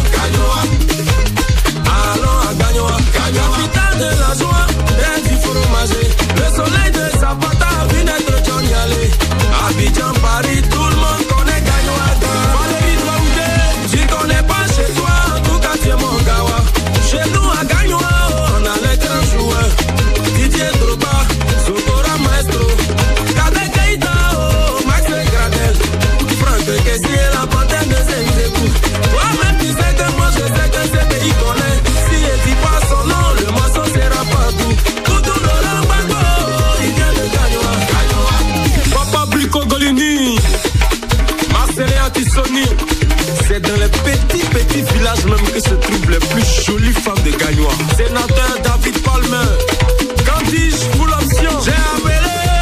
Allons à Gagnoa. Capitale de la joie et du fromager. Le soleil de Zapata vu naître Johnny Allé. Abidjan, Paris, tout le monde connaît Gagnoa. Valérie Traoré, j'y connais pas chez toi, en tout cas tu es mon gawa. Chez nous à Gagnoa, on a les grands joueurs. Didier Drogba, Sokora Maestro, Kadek Keita, Max Gradel, Franck Kessier, la panthère de Zenzebou. Toi-même tu sais que moi je sais que c'est pays connaît. Si elle dit pas son nom, le morceau sera partout. Tout Laurent Gbagbo, il vient de Gagnoa. Papa Blico Golini, Marcelin Antissoni. C'est dans les petits villages même que se trouvent les plus jolies femmes de Gagnoa. Sénateur David Palmer, quand dis-je full option, j'ai appelé.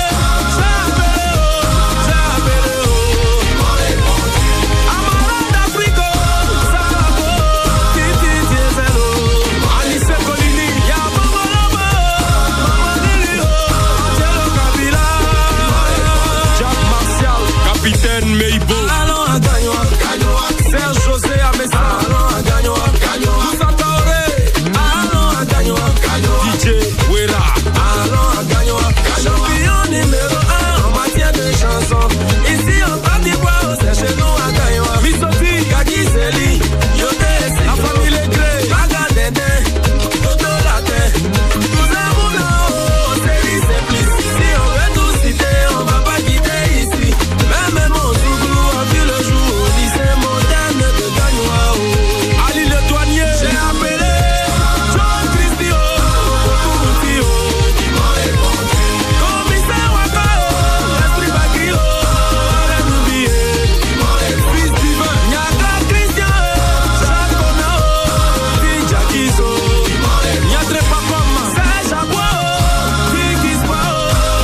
Capitaine Meibo. Allons à Gagnoa. Serge José Amessa. Allons à Gagnoa. Moussa Taoré. Allons à Gagnoa. DJ Wera. Allons à Gagnoa. Champion numéro 1 en matière de chansons. Ici en Côte d'Ivoire, c'est chez nous à Gagnoa. Missoti, Kaki Seli, Yoté, la famille Legré, Baga Dende, Toto Latin, Cousin Mouna, Seli Simplice. Si on veut tout citer, on va pas quitter ici. Même mon Zouglou a vu le jour au lycée moderne de Gagnoa. Ali le douanier, j'ai appelé John Christio, Koutio, commissaire Wakao, l'esprit Bagrio, Arène oublié, fils divin, Nyaka Christian, Jacques Conao, Tidja Kiso, Nyatre Papama, Serge Aboao, Tikisbao,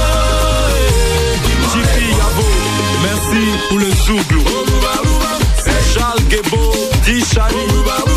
Jipi Yabo. Merci pour le Zouglou. C'est Charles Gebo, Dichani.